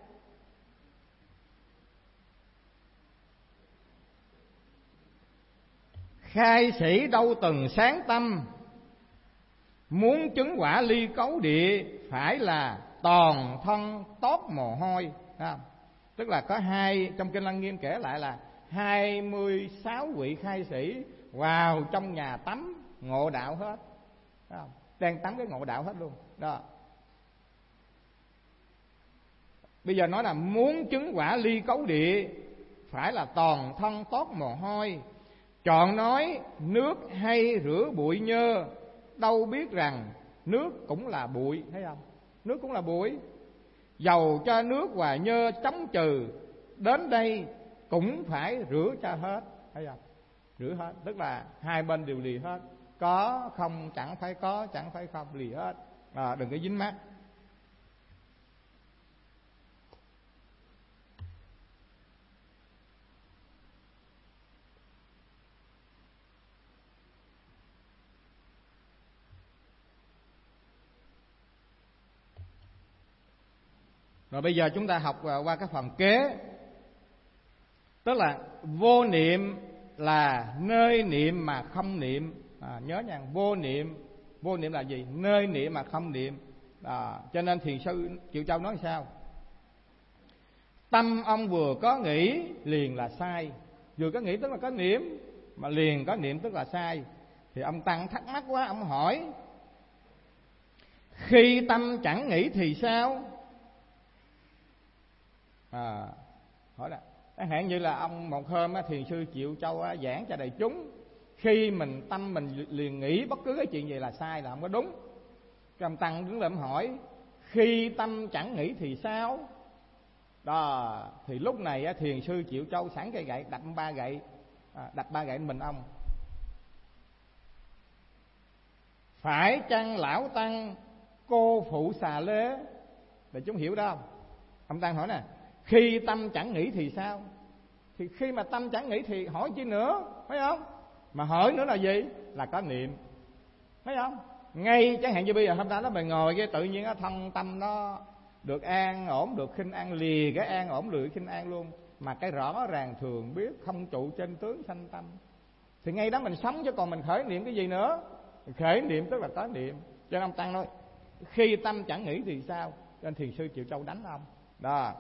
Khai sĩ đâu từng sáng tâm, muốn chứng quả ly cấu địa, phải là toàn thân tót mồ hôi. Thấy không? Tức là có hai, trong Kinh Lăng Nghiêm kể lại là hai mươi sáu vị khai sĩ vào trong nhà tắm ngộ đạo hết. Thấy không? Đang tắm cái ngộ đạo hết luôn đó. Bây giờ nói là muốn chứng quả ly cấu địa, phải là toàn thân tót mồ hôi. Chọn nói nước hay rửa bụi nhơ, đâu biết rằng nước cũng là bụi. Thấy không? Nước cũng là bụi. Dầu cho nước và nhơ chống trừ, đến đây cũng phải rửa cho hết. Thấy không? Rửa hết, tức là hai bên đều lì hết. Có không chẳng phải có, chẳng phải không, lì hết. À, đừng có dính mắc. Rồi bây giờ chúng ta học qua cái phần kế. Tức là vô niệm là nơi niệm mà không niệm. À, nhớ nha, vô niệm. Vô niệm là gì? Nơi niệm mà không niệm. À, cho nên thiền sư Triệu Châu nói sao? Tâm ông vừa có nghĩ liền là sai. Vừa có nghĩ tức là có niệm, mà liền có niệm tức là sai. Thì ông Tăng thắc mắc quá, ông hỏi: khi tâm chẳng nghĩ thì sao? À, hỏi là chẳng hạn như là ông một hôm á, thiền sư Triệu Châu á, giảng cho đại chúng, khi mình tâm mình liền nghĩ bất cứ cái chuyện gì là sai, là không có đúng. Cái ông Tăng đứng lên hỏi: khi tâm chẳng nghĩ thì sao? Đó, thì lúc này á, thiền sư Triệu Châu sẵn cây gậy, đập ba gậy, à, đập ba gậy mình ông. Phải chăng lão tăng cô phụ xà lê? Đại chúng hiểu đó không? Ông Tăng hỏi nè, khi tâm chẳng nghĩ thì sao? Thì khi mà tâm chẳng nghĩ thì hỏi chi nữa, phải không? Mà hỏi nữa là gì? Là có niệm, phải không? Ngay chẳng hạn như bây giờ hôm nay nó mình ngồi cái tự nhiên nó thân tâm nó được an ổn, được khinh an, lìa cái an ổn lười khinh an luôn. Mà cái rõ ràng thường biết không trụ trên tướng sanh tâm, thì ngay đó mình sống, chứ còn mình khởi niệm cái gì nữa? Khởi niệm tức là có niệm. Cho nên ông Tăng nói khi tâm chẳng nghĩ thì sao? Cho nên thiền sư Triệu Châu đánh ông đó.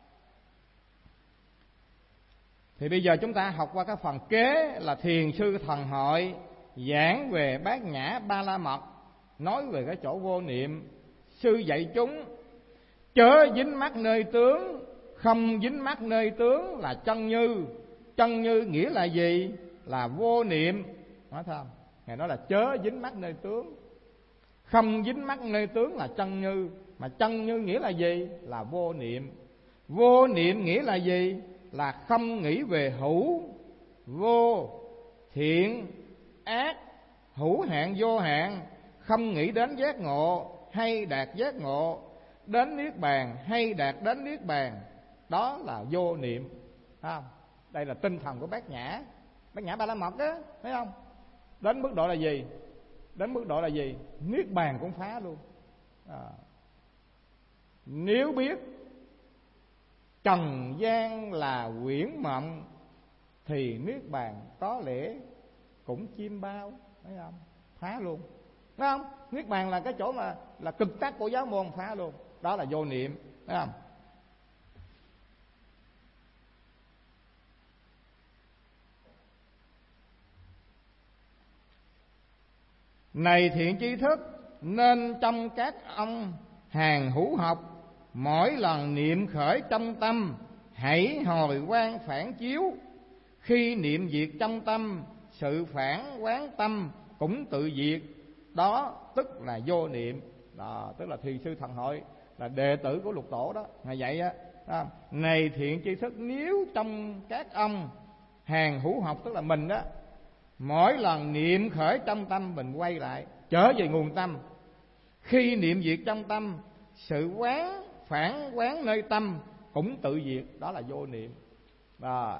Thì bây giờ chúng ta học qua cái phần kế là thiền sư Thần Hội giảng về Bát Nhã Ba La Mật, nói về cái chỗ vô niệm. Sư dạy chúng chớ dính mắc nơi tướng, không dính mắc nơi tướng là chân như. Chân như nghĩa là gì? Là vô niệm. Nói không? Ngài nói là chớ dính mắc nơi tướng, không dính mắc nơi tướng là chân như. Mà chân như nghĩa là gì? Là vô niệm. Vô niệm nghĩa là gì? Là không nghĩ về hữu, vô, thiện, ác, hữu hạn, vô hạn. Không nghĩ đến giác ngộ hay đạt giác ngộ, đến niết bàn hay đạt đến niết bàn. Đó là vô niệm. Thấy không? Đây là tinh thần của Bát Nhã, Bát Nhã Ba La Mật đó, thấy không? Đến mức độ là gì? Đến mức độ là gì? Niết bàn cũng phá luôn. À, nếu biết trần gian là huyễn mộng, thì niết bàn có lẽ cũng chim bao, thấy không? Phá luôn, thấy không? Niết bàn là cái chỗ mà là cực tắc của giáo môn, phá luôn. Đó là vô niệm, thấy không? Này thiện tri thức, nên trong các ông hàng hữu học, mỗi lần niệm khởi trong tâm, hãy hồi quang phản chiếu. Khi niệm diệt trong tâm, sự phản quán tâm cũng tự diệt. Đó tức là vô niệm. Đó, tức là Thiền sư Thần Hội, là đệ tử của Lục Tổ đó, ngài dạy á. Đó. Này thiện tri thức, nếu trong các ông hàng hữu học, tức là mình đó, mỗi lần niệm khởi trong tâm, mình quay lại trở về nguồn tâm. Khi niệm diệt trong tâm, sự quán phản quán nơi tâm cũng tự diệt. Đó là vô niệm. Đó.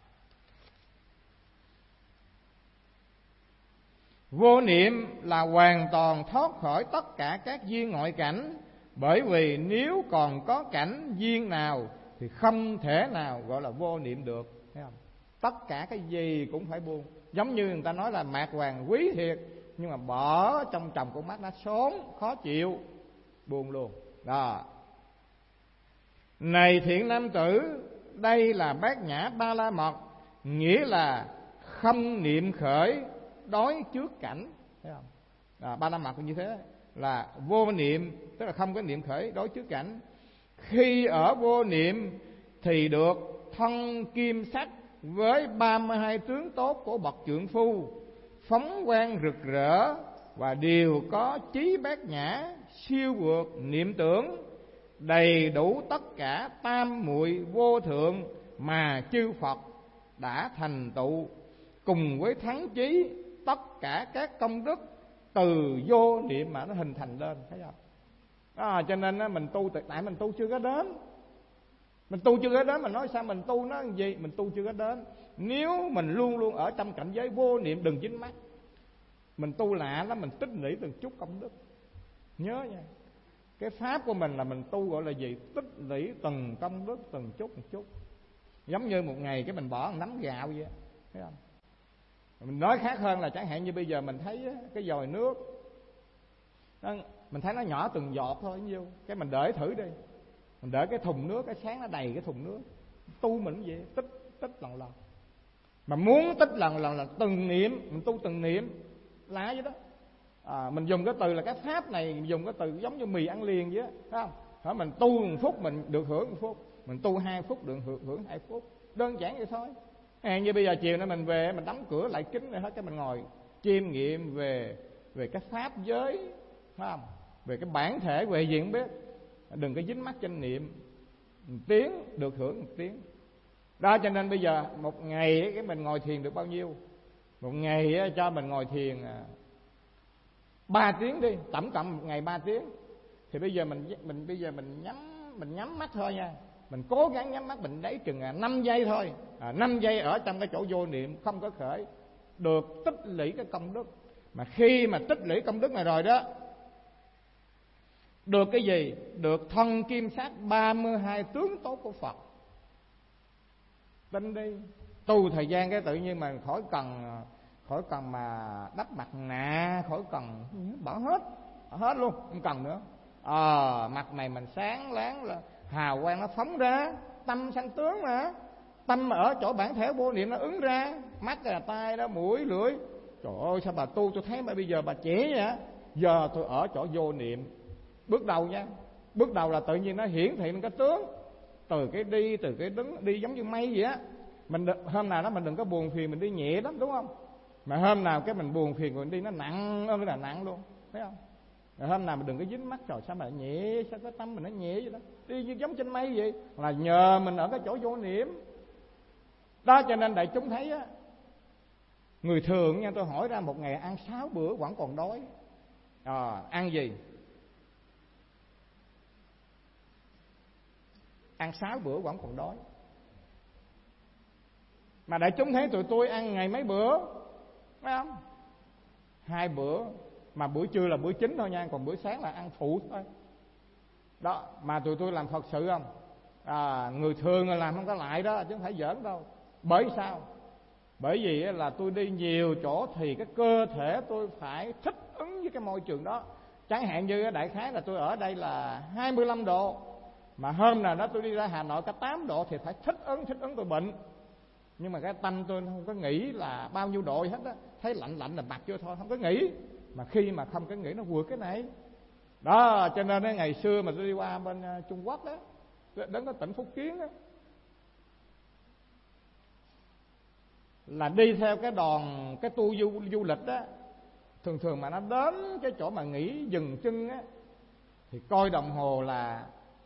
Vô niệm là hoàn toàn thoát khỏi tất cả các duyên ngoại cảnh. Bởi vì nếu còn có cảnh duyên nào thì không thể nào gọi là vô niệm được, thấy không? Tất cả cái gì cũng phải buông. Giống như người ta nói là mạt hoàng quý thiệt, nhưng mà bỏ trong tròng con mắt nó xốn, khó chịu, buông luôn. Đó. Này thiện nam tử, đây là bát nhã ba la mật, nghĩa là không niệm khởi đối trước cảnh, thấy không? À, ba la mật cũng như thế, là vô niệm, tức là không có niệm khởi đối trước cảnh. Khi ở vô niệm thì được thân kim sắc với ba mươi hai tướng tốt của bậc trượng phu, phóng quang rực rỡ và đều có trí bát nhã siêu vượt niệm tưởng, đầy đủ tất cả tam muội vô thượng mà chư Phật đã thành tựu, cùng với thắng chí tất cả các công đức từ vô niệm mà nó hình thành lên, thấy không? À, cho nên á, mình tu tại mình tu chưa có đến, mình tu chưa có đến, mình nói sao mình tu nó gì, mình tu chưa có đến. Nếu mình luôn luôn ở trong cảnh giới vô niệm, đừng dính mắt. Mình tu lạ lắm, mình tích lũy từng chút công đức. Nhớ nha, cái pháp của mình là mình tu gọi là gì? Tích lũy từng công đức, từng chút một chút. Giống như một ngày cái mình bỏ một nắm gạo vậy, thấy không? Mình nói khác hơn là chẳng hạn như bây giờ mình thấy cái vòi nước đó, mình thấy nó nhỏ từng giọt thôi, nhiêu cái mình để thử đi, mình để cái thùng nước, cái sáng nó đầy cái thùng nước. Tu mình vậy, tích tích lần lần. Mà muốn tích lần lần là từng niệm, mình tu từng niệm, lạ vậy đó. À, mình dùng cái từ là cái pháp này, mình dùng cái từ giống như mì ăn liền vậy đó, thấy không? Hả, mình tu một phút mình được hưởng một phút, mình tu hai phút được hưởng, hưởng hai phút, đơn giản vậy thôi. À, như bây giờ chiều nay mình về, mình đóng cửa lại kính này hết, cái mình ngồi chiêm nghiệm về về cái pháp giới, phải không? Về cái bản thể về gì không biết, đừng có dính mắt trên niệm. Một tiếng được hưởng một tiếng. Đó, cho nên bây giờ một ngày cái mình ngồi thiền được bao nhiêu? Một ngày cho mình ngồi thiền ba tiếng đi, tổng cộng một ngày ba tiếng. Thì bây giờ mình mình bây giờ mình nhắm mình nhắm mắt thôi nha. Mình cố gắng nhắm mắt, mình đấy chừng năm giây thôi. À, năm giây ở trong cái chỗ vô niệm không có khởi, được tích lũy cái công đức. Mà khi mà tích lũy công đức này rồi đó, được cái gì? Được thân kim sát ba mươi hai tướng tốt của Phật. Tin đi, tu thời gian cái tự nhiên mà khỏi cần khỏi cần mà đắp mặt nạ, khỏi cần bỏ hết, bỏ hết luôn, không cần nữa. À, mặt này mình sáng láng là hào quang nó phóng ra, tâm sanh tướng mà. Tâm ở chỗ bản thể vô niệm nó ứng ra, mắt là tai đó, mũi lưỡi. Trời ơi, sao bà tu tôi thấy mà bây giờ bà trẻ vậy? Giờ tôi ở chỗ vô niệm. Bước đầu nha, bước đầu là tự nhiên nó hiển thị cái tướng, từ cái đi, từ cái đứng, đi giống như mây vậy á. Mình đừng, hôm nào đó mình đừng có buồn phiền, mình đi nhẹ lắm, đúng không? Mà hôm nào cái mình buồn phiền mình đi nó nặng ơi là nặng luôn, thấy không? Rồi hôm nào mình đừng có dính mắt, rồi sao mà nhẹ, sao cái tâm mình nó nhẹ vậy đó, đi như giống trên mây vậy, là nhờ mình ở cái chỗ vô niệm. Đó, cho nên đại chúng thấy á, người thường nha, tôi hỏi ra một ngày ăn sáu bữa vẫn còn đói. À, ăn gì? Ăn sáu bữa vẫn còn đói. Mà đại chúng thấy tụi tôi ăn ngày mấy bữa, phải không? Hai bữa, mà bữa trưa là bữa chính thôi nha, còn bữa sáng là ăn phụ thôi. Đó, mà tụi tôi làm Phật sự không? À, người thường là làm không có lại đó, chứ không phải giỡn đâu. Bởi sao? Bởi vì là tôi đi nhiều chỗ thì cái cơ thể tôi phải thích ứng với cái môi trường đó. Chẳng hạn như đại khái là tôi ở đây là hai mươi lăm độ, mà hôm nào đó tôi đi ra Hà Nội cả tám độ thì phải thích ứng, thích ứng tôi bệnh. Nhưng mà cái tâm tôi không có nghĩ là bao nhiêu độ hết á, thấy lạnh lạnh là mặc vô thôi, không có nghĩ. Mà khi mà không có nghĩ nó vượt cái này. Đó, cho nên ngày xưa mà tôi đi qua bên Trung Quốc đó, đến cái tỉnh Phúc Kiến đó, là đi theo cái đoàn, cái tour du, du lịch đó, thường thường mà nó đến cái chỗ mà nghỉ dừng chân á, thì coi đồng hồ là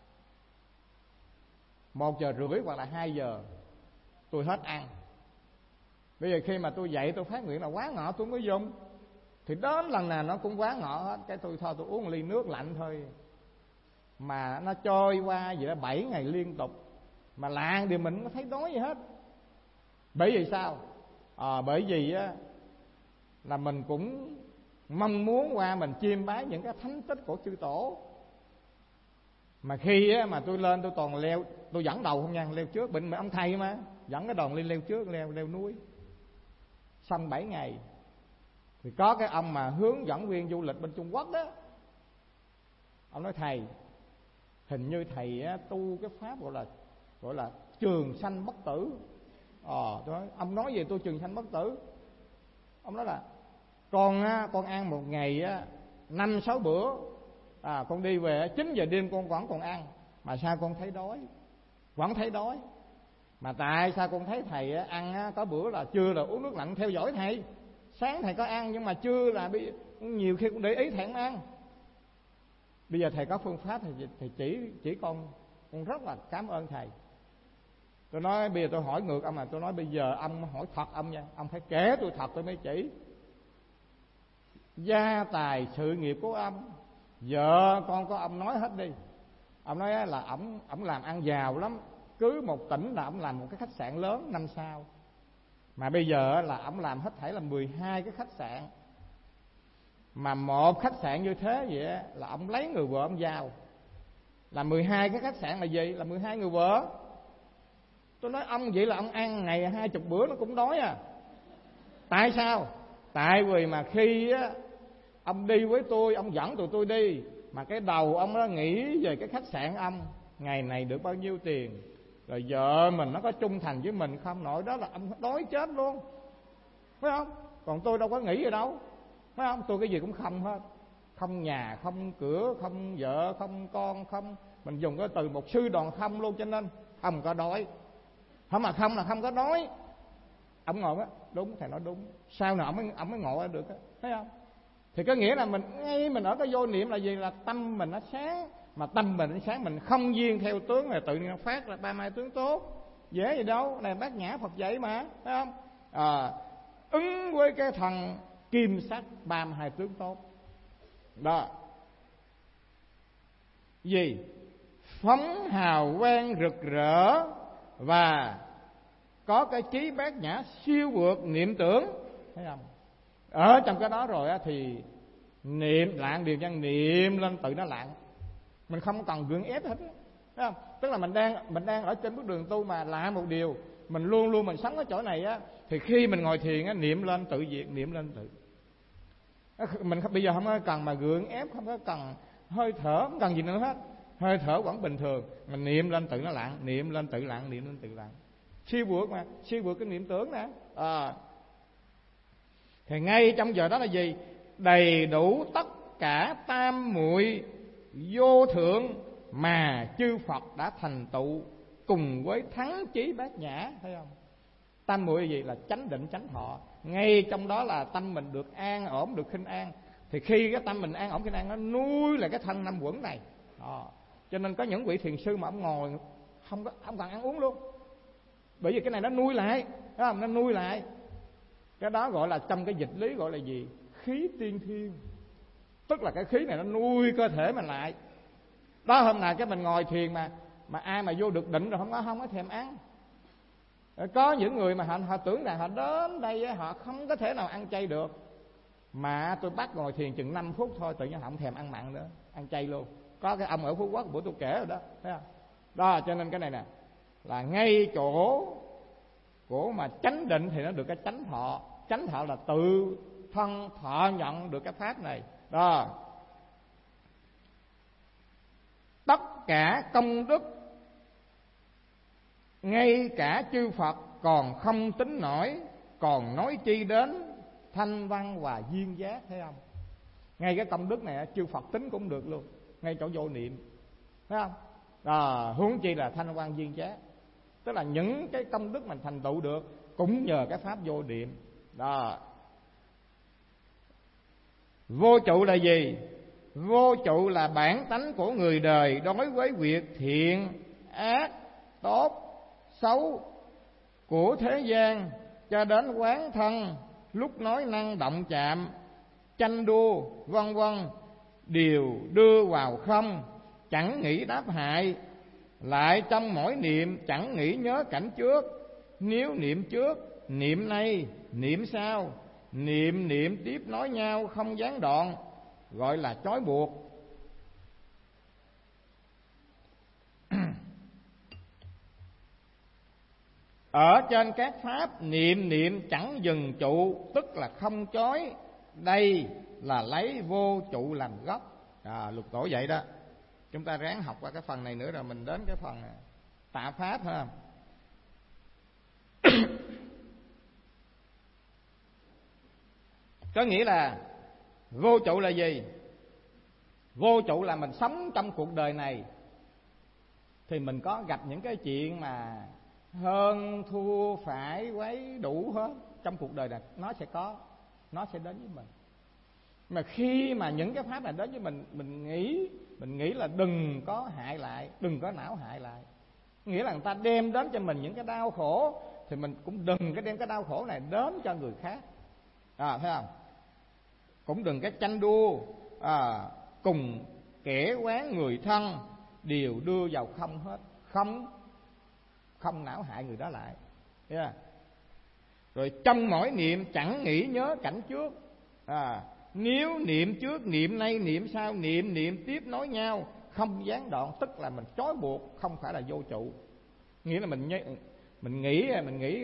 một giờ rưỡi hoặc là hai giờ tôi hết ăn. Bây giờ khi mà tôi dậy tôi phát nguyện là quá ngọ tôi mới dùng, thì đến lần nào nó cũng quá ngọ hết. Cái tôi thôi tôi uống một ly nước lạnh thôi, mà nó trôi qua vậy là bảy ngày liên tục mà lạng điều mình không thấy đói gì hết. Bởi vì sao? À, bởi vì á, là mình cũng mong muốn qua mình chiêm bái những cái thánh tích của chư tổ. Mà khi á, mà tôi lên tôi toàn leo, tôi dẫn đầu không nha, leo trước, bệnh mà ông thầy mà dẫn cái đoàn lên leo trước, leo leo núi. Xong bảy ngày thì có cái ông mà hướng dẫn viên du lịch bên Trung Quốc đó, ông nói thầy, hình như thầy á, tu cái pháp gọi là gọi là trường sanh bất tử. Ờ, tôi nói, ông nói về tôi trường sanh bất tử. Ông nói là con á, con ăn một ngày á, năm sáu bữa, à, con đi về chín giờ đêm con vẫn còn ăn, mà sao con thấy đói, vẫn thấy đói. Mà tại sao con thấy thầy á, ăn á, có bữa là trưa là uống nước lạnh theo dõi thầy, sáng thầy có ăn nhưng mà trưa là bị, nhiều khi cũng để ý thầy không ăn. Bây giờ thầy có phương pháp thì thầy chỉ chỉ con, con rất là cảm ơn thầy. Tôi nói bây giờ tôi hỏi ngược ông, mà tôi nói bây giờ ông hỏi thật ông nha, ông phải kể tôi thật tôi mới chỉ. Gia tài sự nghiệp của ông, vợ con có ông nói hết đi. Ông nói là ổng ổng làm ăn giàu lắm, cứ một tỉnh là ổng làm một cái khách sạn lớn năm sao. Mà bây giờ là ổng làm hết thảy là mười hai cái khách sạn. Mà một khách sạn như thế vậy là ổng lấy người vợ ông giao. Là mười hai cái khách sạn là gì? Là mười hai người vợ. Tôi nói ông vậy là ông ăn ngày hai chục bữa nó cũng đói à. Tại sao? Tại vì mà khi á, ông đi với tôi, ông dẫn tụi tôi đi, mà cái đầu ông đó nghĩ về cái khách sạn ông, ngày này được bao nhiêu tiền, rồi vợ mình nó có trung thành với mình không, nổi đó là ông đói chết luôn, phải không? Còn tôi đâu có nghĩ gì đâu, phải không? Tôi cái gì cũng không hết, không nhà, không cửa, không vợ, không con, không, mình dùng cái từ một sư đoàn không luôn, cho nên không có đói. Không mà không là không có đói. Ông ngồi á, đúng, thầy nói đúng. Sao nào ông mới, ông mới ngộ ra được á, thấy không? Thì có nghĩa là mình ngay mình ở cái vô niệm là gì? Là tâm mình nó sáng. Mà tâm mình nó sáng, mình không duyên theo tướng là tự nhiên nó phát ra ba mai tướng tốt. Dễ gì đâu, này Bát Nhã Phật dạy mà, thấy không? À, ứng với cái thần kim sắc ba mươi hai tướng tốt. Đó. Gì? Phóng hào quang rực rỡ và có cái trí bát nhã siêu vượt niệm tưởng, thấy không? Ở trong cái đó rồi á thì niệm lạng điều nhân, niệm lên tự nó lạng, mình không cần gượng ép hết, thấy không? Tức là mình đang mình đang ở trên bước đường tu mà lạ một điều, mình luôn luôn mình sống ở chỗ này á, thì khi mình ngồi thiền á, niệm lên tự diệt, niệm lên tự. Mình bây giờ không có cần mà gượng ép, không có cần hơi thở, không cần gì nữa hết, hơi thở vẫn bình thường, mình niệm lên tự nó lặng, niệm lên tự lặng, niệm lên tự lặng, siêu vượt mà, siêu vượt cái niệm tưởng nè. À, thì ngay trong giờ đó là gì? Đầy đủ tất cả tam muội vô thượng mà chư Phật đã thành tựu cùng với thắng chí bát nhã, thấy không? Tam muội gì? Là chánh định chánh thọ. Ngay trong đó là tâm mình được an ổn, được khinh an. Thì khi cái tâm mình an ổn khinh an, nó nuôi lại cái thân năm quẩn này. Đó. Cho nên có những vị thiền sư mà ông ngồi không có không cần ăn uống luôn, bởi vì cái này nó nuôi lại, thấy không? Nó nuôi lại. Cái đó gọi là trong cái dịch lý gọi là gì? Khí tiên thiên. Tức là cái khí này nó nuôi cơ thể mình lại. Đó, hôm nào cái mình ngồi thiền mà mà ai mà vô được định rồi không có không có thèm ăn. Có những người mà họ, họ tưởng rằng họ đến đây họ không có thể nào ăn chay được, mà tôi bắt ngồi thiền chừng năm phút thôi tự nhiên họ không thèm ăn mặn nữa, ăn chay luôn. Có cái ông ở Phú Quốc bữa tôi kể rồi đó, thấy không? Đó, cho nên cái này nè là ngay chỗ của mà chánh định thì nó được cái chánh thọ. Chánh thọ là tự thân thọ nhận được cái pháp này đó. Tất cả công đức ngay cả chư Phật còn không tính nổi, còn nói chi đến thanh văn và duyên giác. Thấy không? Ngay cái công đức này chư Phật tính cũng được luôn, ngay chỗ vô niệm. Thấy không? À, huống chi là thanh văn duyên giác. Tức là những cái công đức mình thành tựu được cũng nhờ cái pháp vô niệm đó. Vô trụ là gì? Vô trụ là bản tánh của người đời đối với việc thiện, ác, tốt, xấu của thế gian, cho đến quán thân, lúc nói năng động chạm, tranh đua vân vân, đều đưa vào không, chẳng nghĩ đáp hại. Lại trong mỗi niệm chẳng nghĩ nhớ cảnh trước, nếu niệm trước, niệm nay, niệm sau, niệm niệm tiếp nói nhau không gián đoạn, gọi là trói buộc. Ở trên các pháp niệm niệm chẳng dừng trụ, tức là không chói. Đây là lấy vô trụ làm gốc. À, Lục Tổ vậy đó. Chúng ta ráng học qua cái phần này nữa rồi mình đến cái phần tạ pháp ha. Có nghĩa là vô trụ là gì? Vô trụ là mình sống trong cuộc đời này thì mình có gặp những cái chuyện mà hơn thua phải quấy đủ hết trong cuộc đời này, nó sẽ có, nó sẽ đến với mình. Mà khi mà những cái pháp này đến với mình, mình nghĩ mình nghĩ là đừng có hại lại, đừng có não hại lại. Nghĩa là người ta đem đến cho mình những cái đau khổ thì mình cũng đừng có đem cái đau khổ này đến cho người khác. À, thấy không? Cũng đừng cái tranh đua à, cùng kẻ quán người thân, đều đưa vào không hết. Không không não hại người đó lại. Yeah. Rồi trong mỗi niệm chẳng nghĩ nhớ cảnh trước. À, nếu niệm trước, niệm nay, niệm sau, niệm niệm tiếp nói nhau không gián đoạn, tức là mình trói buộc, không phải là vô trụ. Nghĩa là mình mình nghĩ mình nghĩ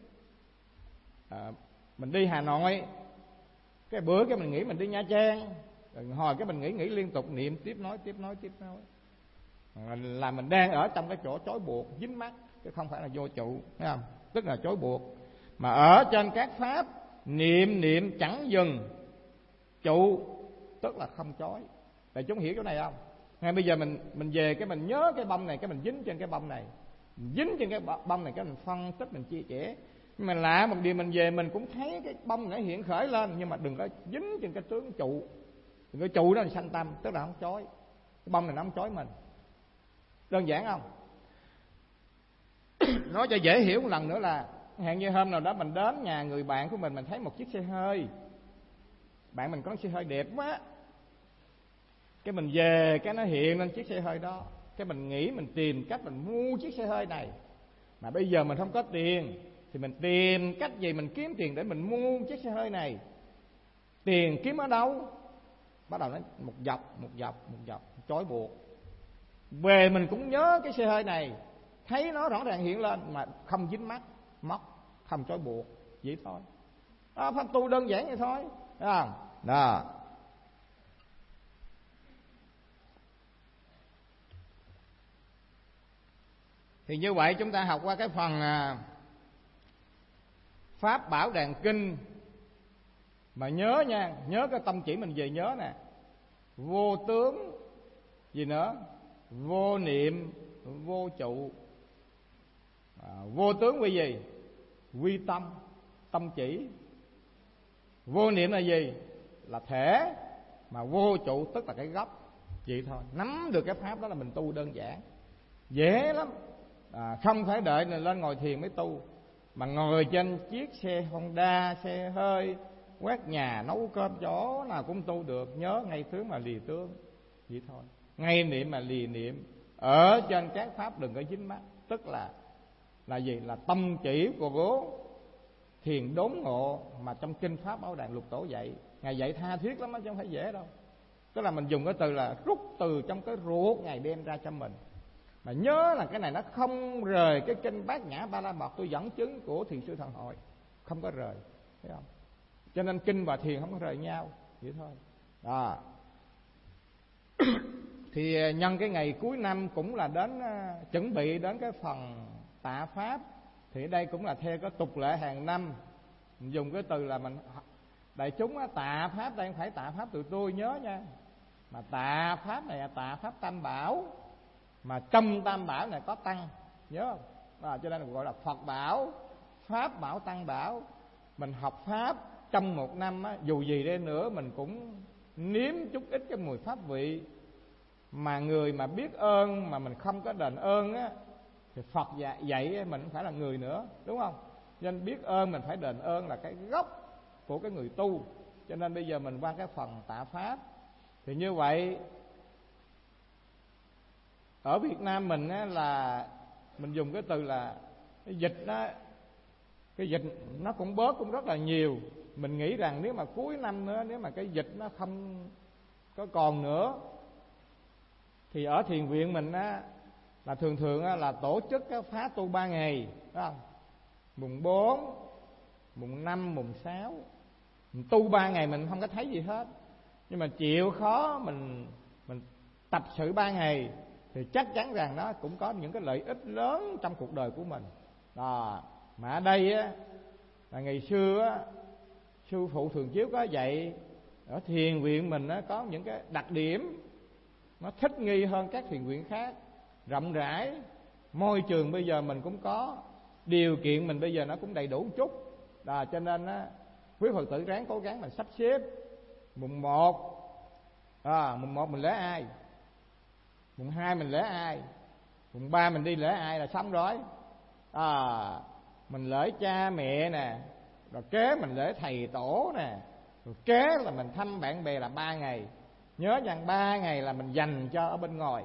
à, mình đi Hà Nội, cái bữa cái mình nghĩ mình đi Nha Trang, rồi hồi cái mình nghĩ nghĩ liên tục, niệm tiếp nói tiếp nói tiếp nói, là mình đang ở trong cái chỗ trói buộc, dính mắc, chứ không phải là vô trụ, thấy không? Tức là trói buộc. Mà ở trên các pháp niệm niệm chẳng dừng trụ, tức là không trói. Đại chúng hiểu chỗ này không? Ngay bây giờ mình mình về cái mình nhớ cái bông này, cái mình dính trên cái bông này, mình dính trên cái bông này, cái mình phân tích, mình chia sẻ. Nhưng mà lạ một điều, mình về mình cũng thấy cái bông này hiện khởi lên, nhưng mà đừng có dính trên cái tướng trụ. Đừng có trụ đó là sanh tâm, tức là không chói. Cái bông này nó không chói mình. Đơn giản không? Nói cho dễ hiểu một lần nữa là hẹn như hôm nào đó mình đến nhà người bạn của mình, mình thấy một chiếc xe hơi, bạn mình có chiếc xe hơi đẹp quá, cái mình về cái nó hiện lên chiếc xe hơi đó, cái mình nghĩ mình tìm cách mình mua chiếc xe hơi này. Mà bây giờ mình không có tiền thì mình tìm cách gì mình kiếm tiền để mình mua chiếc xe hơi này. Tiền kiếm ở đâu? Bắt đầu nó một dọc một dọc một dọc trói buộc. Về mình cũng nhớ cái xe hơi này, thấy nó rõ ràng hiện lên mà không dính mắt móc, không trói buộc, vậy thôi. Đó, pháp tu đơn giản vậy thôi, thấy không? Đó. Thì như vậy chúng ta học qua cái phần Pháp Bảo Đàn Kinh. Mà nhớ nha, nhớ cái tâm chỉ mình về nhớ nè. Vô tướng gì nữa? Vô niệm, vô trụ. À, vô tướng quy gì? Quy tâm, tâm chỉ. Vô niệm là gì? Là thể. Mà vô trụ tức là cái gốc. Vậy thôi, nắm được cái pháp đó là mình tu đơn giản, dễ lắm. À, không phải đợi lên ngồi thiền mới tu, mà ngồi trên chiếc xe Honda, xe hơi, quét nhà, nấu cơm, chỗ nào cũng tu được. Nhớ ngay tướng mà lìa tướng, vậy thôi. Ngay niệm mà lìa niệm. Ở trên các pháp đừng có dính mắt. Tức là là gì? Là tâm chỉ của bố thiền đốn ngộ mà trong kinh Pháp Bảo Đàn Lục Tổ dạy. Ngài dạy tha thiết lắm đó, chứ không phải dễ đâu. Tức là mình dùng cái từ là rút từ trong cái ruột Ngài đem ra cho mình. Mà nhớ là cái này nó không rời cái kinh Bát Nhã Ba La Mật tôi dẫn chứng của Thiền sư Thần Hội, không có rời, thấy không? Cho nên kinh và thiền không có rời nhau, vậy thôi. Đó. Thì nhân cái ngày cuối năm cũng là đến uh, chuẩn bị đến cái phần tạ pháp. Thì đây cũng là theo cái tục lệ hàng năm, mình dùng cái từ là mình đại chúng á, tạ pháp đây không phải tạ pháp tụi tôi nhớ nha, mà tạ pháp này là tạ pháp Tam Bảo, mà trong Tam Bảo này có tăng, nhớ không? À, cho nên gọi là Phật Bảo, Pháp Bảo, Tăng Bảo. Mình học pháp trong một năm á, dù gì đi nữa mình cũng nếm chút ít cái mùi pháp vị. Mà người mà biết ơn mà mình không có đền ơn á, thì Phật dạy, dạy mình không phải là người nữa, đúng không? Nên biết ơn mình phải đền ơn là cái gốc của cái người tu. Cho nên bây giờ mình qua cái phần tạ pháp. Thì như vậy ở Việt Nam mình á, là mình dùng cái từ là cái dịch đó, cái dịch nó cũng bớt cũng rất là nhiều. Mình nghĩ rằng nếu mà cuối năm nữa, nếu mà cái dịch nó không có còn nữa, thì ở thiền viện mình á, là thường thường á, là tổ chức cái phá tu ba ngày, đúng không? Mùng bốn, mùng năm, mùng sáu. Mình tu ba ngày mình không có thấy gì hết, nhưng mà chịu khó mình mình tập sự ba ngày thì chắc chắn rằng nó cũng có những cái lợi ích lớn trong cuộc đời của mình. Đó. Mà ở đây á, là ngày xưa á, sư phụ thường chiếu có dạy ở thiền viện mình á, có những cái đặc điểm nó thích nghi hơn các thiền viện khác, rộng rãi, môi trường bây giờ mình cũng có, điều kiện mình bây giờ nó cũng đầy đủ chút. Đó, cho nên á, quý Phật tử ráng cố gắng mình sắp xếp. Mùng một, à, mùng một mình lễ ai, mùng hai mình lễ ai, mùng ba mình đi lễ ai là xong rồi. À, mình lễ cha mẹ nè, rồi kế mình lễ thầy tổ nè, rồi kế là mình thăm bạn bè là ba ngày. Nhớ rằng ba ngày là mình dành cho ở bên ngoài,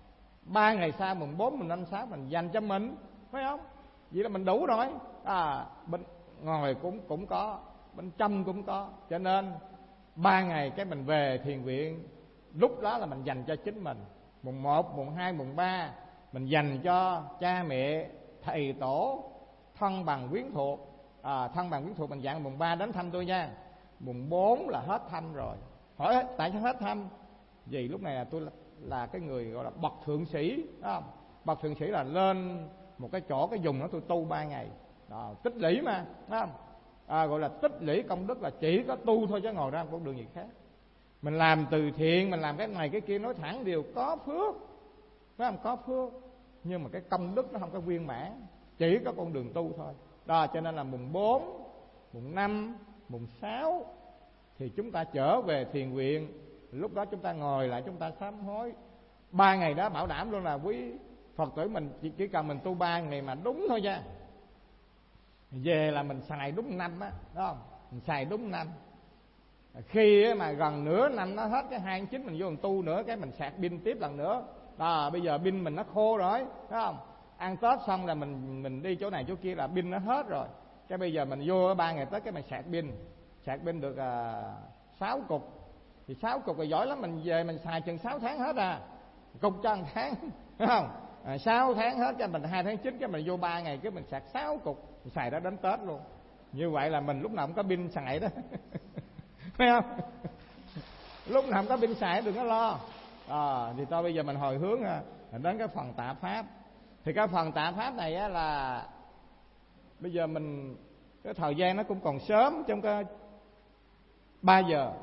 ba ngày sau mùng bốn, mùng năm, sáu mình dành cho mình, phải không? Vậy là mình đủ rồi. À, bên ngoài cũng cũng có, bên trong cũng có. Cho nên ba ngày cái mình về thiền viện, lúc đó là mình dành cho chính mình. Mùng một, mùng hai, mùng ba mình dành cho cha mẹ, thầy tổ, thân bằng quyến thuộc. À, thân bằng quyến thuộc mình dặn mùng ba đến thăm tôi nha. Mùng bốn là hết thăm rồi. Hỏi tại sao hết thăm? Vì lúc này là tôi là, là cái người gọi là bậc thượng sĩ, đúng không? Bậc thượng sĩ là lên một cái chỗ, cái vùng đó tôi tu ba ngày. Đó, tích lũy mà, đúng không? À, gọi là tích lũy công đức, là chỉ có tu thôi chứ ngồi ra con đường gì khác. Mình làm từ thiện, mình làm cái này cái kia, nói thẳng đều có phước, phải không? Có phước, nhưng mà cái công đức nó không có viên mãn, chỉ có con đường tu thôi. Đó, cho nên là mùng bốn, mùng năm, mùng sáu thì chúng ta trở về thiền viện. Lúc đó chúng ta ngồi lại, chúng ta sám hối. Ba ngày đó bảo đảm luôn là quý Phật tử mình chỉ, chỉ cần mình tu ba ngày mà đúng thôi nha, về là mình xài đúng năm á, đúng không? Mình xài đúng năm. Khi mà gần nửa năm nó hết cái hai tháng chín mình vô mình tu nữa, cái mình sạc pin tiếp lần nữa. Đó, bây giờ pin mình nó khô rồi, đúng không? Ăn Tết xong là mình mình đi chỗ này chỗ kia là pin nó hết rồi. Cái bây giờ mình vô ba ngày tới cái mình sạc pin, sạc pin được à, sáu cục. Thì sáu cục là giỏi lắm, mình về mình xài chừng sáu tháng hết à. Cục cho một tháng, đúng không? À, sáu tháng hết cho mình hai tháng chín, cái mình vô ba ngày cái mình sạc sáu cục, mình xài đó đến Tết luôn. Như vậy là mình lúc nào cũng có pin xài đó. Phải không? Lúc nào không có pin xài đừng có lo. À, thì thôi bây giờ mình hồi hướng đến cái phần tạ pháp. Thì cái phần tạ pháp này á là bây giờ mình cái thời gian nó cũng còn sớm, trong cái ba giờ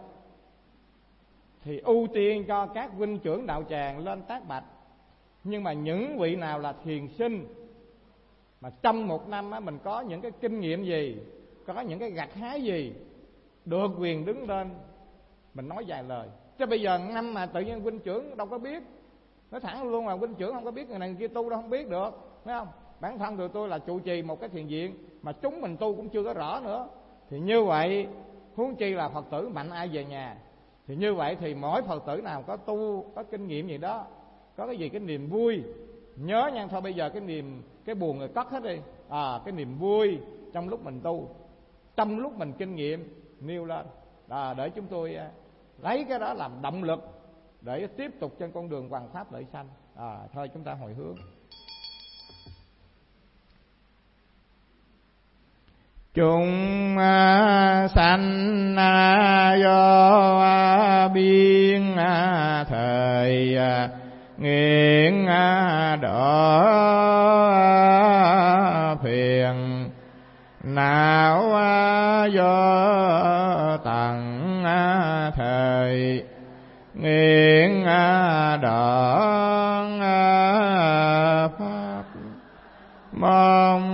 thì ưu tiên cho các huynh trưởng đạo tràng lên tác bạch. Nhưng mà những vị nào là thiền sinh mà trong một năm á, mình có những cái kinh nghiệm gì, có những cái gặt hái gì, được quyền đứng lên mình nói vài lời. Chứ bây giờ năm mà tự nhiên huynh trưởng đâu có biết, nói thẳng luôn là huynh trưởng không có biết, người này người kia tu đâu không biết được, phải không? Bản thân tụi tôi là trụ trì một cái thiền viện mà chúng mình tu cũng chưa có rõ nữa. Thì như vậy huống chi là Phật tử mạnh ai về nhà. Thì như vậy thì mỗi Phật tử nào có tu, có kinh nghiệm gì đó, có cái gì cái niềm vui, nhớ nha, thôi bây giờ cái niềm cái buồn rồi cất hết đi. À, cái niềm vui trong lúc mình tu, trong lúc mình kinh nghiệm nêu lên, à, để chúng tôi lấy cái đó làm động lực để tiếp tục trên con đường hoằng pháp lợi sanh. À, thôi chúng ta hồi hướng. Chúng sanh do biên thời nghiện đỏ phiền não do tặng thời nghiện đỏ pháp mong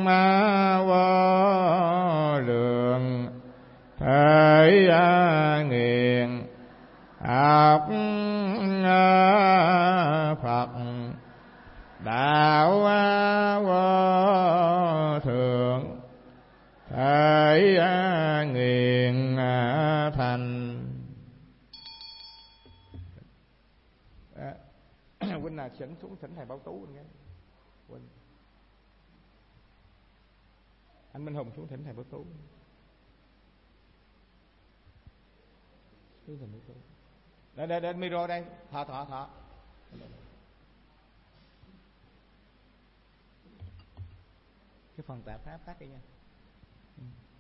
vô lượng thời nghiện học Phật đạo vô thượng thời nghiện thành. Huynh là xỉn xuống thỉnh thầy Bảo Tú nghe. Huynh. Anh Minh Hùng xuống thỉnh thầy Bảo Tú. Xuống thỉnh Bảo Tú. Đây đây đây micro đây, thọ thọ thọ. Cái phần tạp pháp phát đi nha.